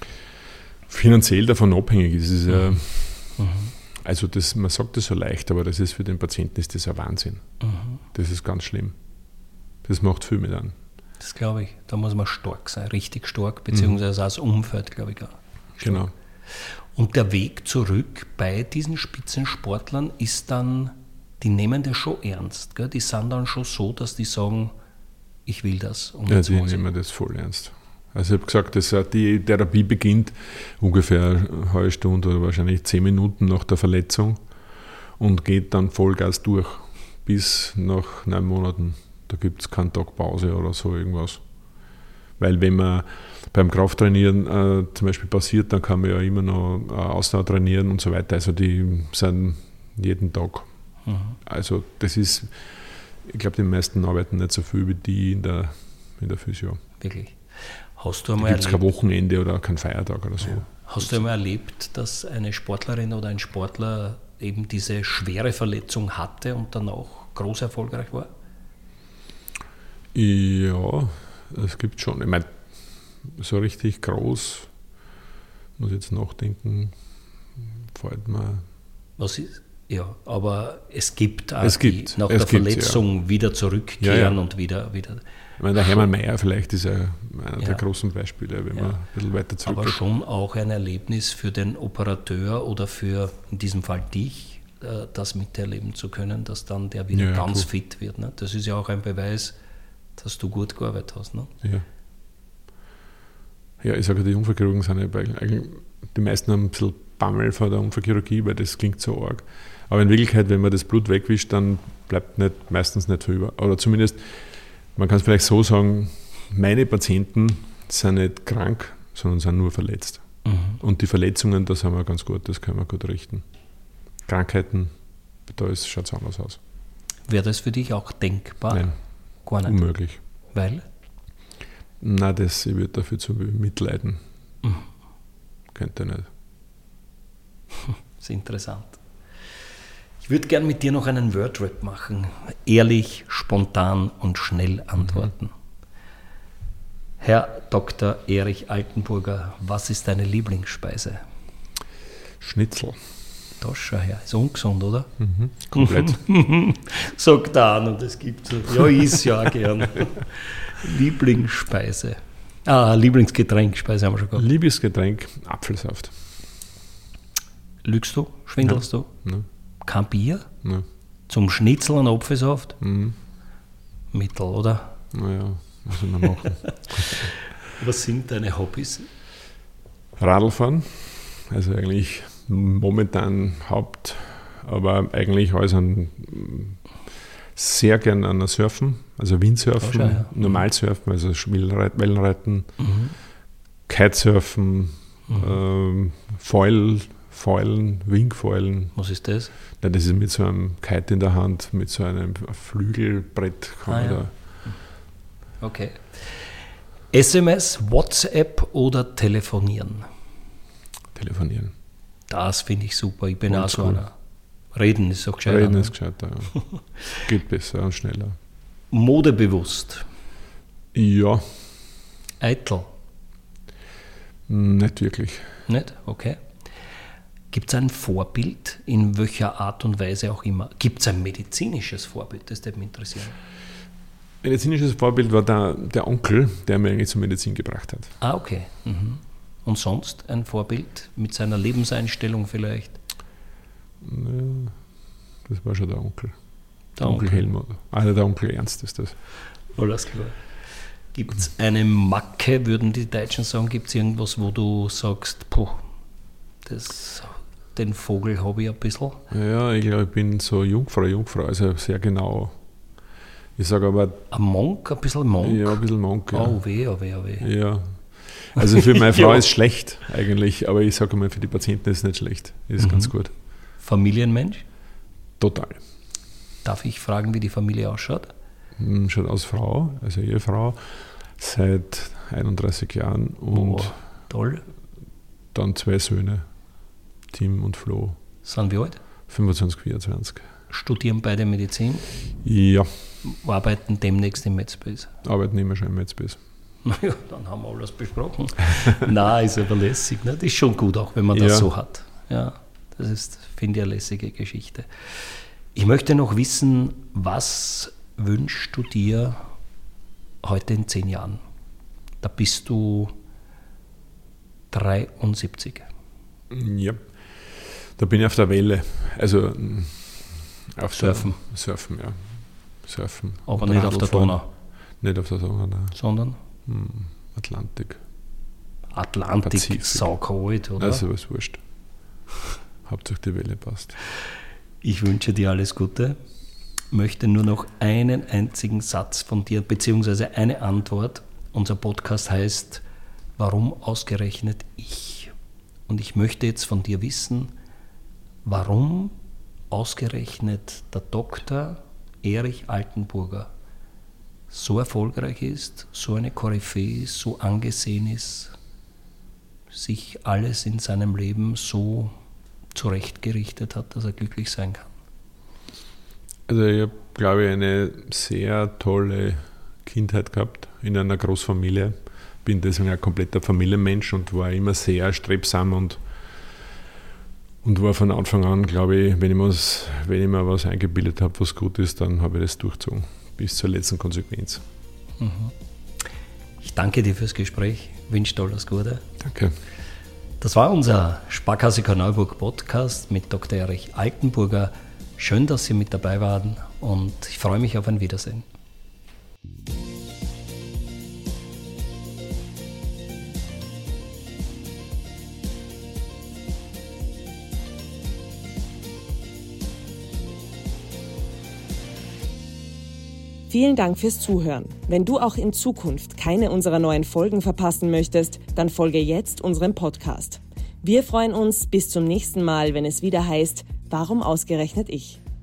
finanziell davon abhängig ist, ist ja, mhm. also das, man sagt das so leicht, aber das ist für den Patienten ist das ein Wahnsinn. Mhm. Das ist ganz schlimm. Das macht viel mit an. Das glaube ich. Da muss man stark sein, richtig stark, beziehungsweise mhm. auch das Umfeld, glaube ich, auch. Genau. Und der Weg zurück bei diesen Spitzensportlern ist dann, die nehmen das schon ernst. Gell? Die sind dann schon so, dass die sagen, ich will das. Und ja, die nehmen das voll ernst. Also ich habe gesagt, dass die Therapie beginnt ungefähr eine halbe Stunde oder wahrscheinlich zehn Minuten nach der Verletzung und geht dann Vollgas durch bis nach neun Monaten. Da gibt es keinen Tag Pause oder so irgendwas. Weil wenn man beim Krafttrainieren äh, zum Beispiel passiert, dann kann man ja immer noch äh, Ausdauer trainieren und so weiter. Also die sind jeden Tag. Mhm. Also das ist, ich glaube, die meisten arbeiten nicht so viel wie die in der, in der Physio. Wirklich. Hast du einmal da gibt es kein Wochenende oder keinen Feiertag oder so. Ja. Hast du einmal erlebt, dass eine Sportlerin oder ein Sportler eben diese schwere Verletzung hatte und dann auch groß erfolgreich war? Ja, es gibt schon. Ich meine, so richtig groß, muss ich jetzt nachdenken, fällt mir. Was ist? Ja, aber es gibt auch es gibt, die nach es der Verletzung ja. wieder zurückkehren ja, ja. und wieder, wieder. Ich meine, der Hermann Mayer vielleicht ist ja einer ja. der großen Beispiele, wenn ja. man ein bisschen weiter zurück. Aber schon auch ein Erlebnis für den Operateur oder für in diesem Fall dich, das miterleben zu können, dass dann der wieder ja, ganz cool. fit wird. Ne? Das ist ja auch ein Beweis, dass du gut gearbeitet hast. Ne? Ja. Ja, ich sage, die Unfallchirurgen sind ja bei, eigentlich, die meisten haben ein bisschen Bammel vor der Unfallchirurgie, weil das klingt so arg. Aber in Wirklichkeit, wenn man das Blut wegwischt, dann bleibt nicht, meistens nicht viel über. Oder zumindest, man kann es vielleicht so sagen, meine Patienten sind nicht krank, sondern sind nur verletzt. Mhm. Und die Verletzungen, das haben wir ganz gut, das können wir gut richten. Krankheiten, da schaut es anders aus. Wäre das für dich auch denkbar? Nein, gar nicht. Unmöglich. Weil? Nein, das, ich würde dafür zu mitleiden. Mhm. Könnte nicht. Das ist interessant. Ich würde gerne mit dir noch einen Wordrap machen. Ehrlich, spontan und schnell antworten. Mhm. Herr Doktor Erich Altenburger, was ist deine Lieblingsspeise? Schnitzel. Das schau her. Ist ungesund, oder? Mhm. Komplett. Sagt der an und es gibt so. Ja, ist ja auch gern. Lieblingsspeise. Ah, Lieblingsgetränk, Speise haben wir schon gehabt. Lieblingsgetränk, Apfelsaft. Lügst du? Schwindelst ja. du? Ja. Kein Bier? Ja. Zum Schnitzel und Apfelsaft? Mhm. Mittel, oder? Naja, was soll man machen? Was sind deine Hobbys? Radlfahren, also eigentlich momentan Haupt, aber eigentlich alles an, sehr gern an der Surfen, also Windsurfen, oh, ja. Normalsurfen, also Wellenreiten, mhm. Kitesurfen, mhm. ähm, Foil, Foilen, Wingfoilen. Was ist das? Ja, das ist mit so einem Kite in der Hand, mit so einem Flügelbrett. Kann ah, man ja. da okay. S M S, WhatsApp oder telefonieren? Telefonieren. Das finde ich super. Ich bin und auch so cool. einer. Reden ist auch gescheiter. Reden ne? ist gescheiter, ja. Geht besser und schneller. Modebewusst? Ja. Eitel? Nicht wirklich. Nicht? Okay. Gibt es ein Vorbild, in welcher Art und Weise auch immer? Gibt es ein medizinisches Vorbild? Das würde mich interessieren. Medizinisches Vorbild war der, der Onkel, der mich eigentlich zur Medizin gebracht hat. Ah, okay. Mhm. Und sonst ein Vorbild mit seiner Lebenseinstellung vielleicht? Ja, Das war schon der Onkel. Der Onkel, Onkel Helmut. Ah, der Onkel Ernst ist das. Alles klar. Gibt es eine Macke, würden die Deutschen sagen, gibt es irgendwas, wo du sagst, puh, das, den Vogel habe ich ein bisschen? Ja, ich glaube, ich bin so Jungfrau, Jungfrau, also sehr genau. Ich sage aber... Ein Monk, ein bisschen Monk? Ja, ein bisschen Monk, ja. Oh weh, oh weh, oh weh. Ja. Also für meine Frau ja. ist es schlecht eigentlich, aber ich sage mal, für die Patienten ist es nicht schlecht. Ist mhm. ganz gut. Familienmensch? Total. Darf ich fragen, wie die Familie ausschaut? Schaut aus Frau, also Ehefrau, seit einunddreißig Jahren und oh, toll. Dann zwei Söhne, Tim und Flo. Sind wie alt? fünfundzwanzig, vierundzwanzig. Studieren beide Medizin? Ja. Arbeiten demnächst im Medspace? Arbeiten immer schon im Medspace. Naja, dann haben wir alles besprochen. Nein, ist aber lässig. Ne? Das ist schon gut, auch wenn man das ja. so hat. Ja, das ist, finde ich, eine lässige Geschichte. Ich möchte noch wissen, was wünschst du dir heute in zehn Jahren? Da bist du dreiundsiebzig. Ja, da bin ich auf der Welle. Also auf Surfen. Der, Surfen, ja. Surfen. Aber nicht auf der Donau. Nicht auf der Donau, nein. Sondern? Hm, Atlantik. Atlantik, saukalt, oder? Also was wurscht. Hauptsache die Welle passt. Ich wünsche dir alles Gute. Möchte nur noch einen einzigen Satz von dir, beziehungsweise eine Antwort. Unser Podcast heißt, warum ausgerechnet ich? Und ich möchte jetzt von dir wissen, warum ausgerechnet der Doktor Erich Altenburger so erfolgreich ist, so eine Koryphäe ist, so angesehen ist, sich alles in seinem Leben so zurechtgerichtet hat, dass er glücklich sein kann. Also ich habe, glaube ich, eine sehr tolle Kindheit gehabt in einer Großfamilie. Bin deswegen ein kompletter Familienmensch und war immer sehr strebsam und, und war von Anfang an, glaube ich, wenn ich, was, wenn ich mir was eingebildet habe, was gut ist, dann habe ich das durchgezogen, bis zur letzten Konsequenz. Mhm. Ich danke dir fürs Gespräch, wünsche dir alles Gute. Danke. Das war unser Sparkasse Korneuburg Podcast mit Doktor Erich Altenburger. Schön, dass Sie mit dabei waren und ich freue mich auf ein Wiedersehen. Vielen Dank fürs Zuhören. Wenn du auch in Zukunft keine unserer neuen Folgen verpassen möchtest, dann folge jetzt unserem Podcast. Wir freuen uns bis zum nächsten Mal, wenn es wieder heißt, warum ausgerechnet ich?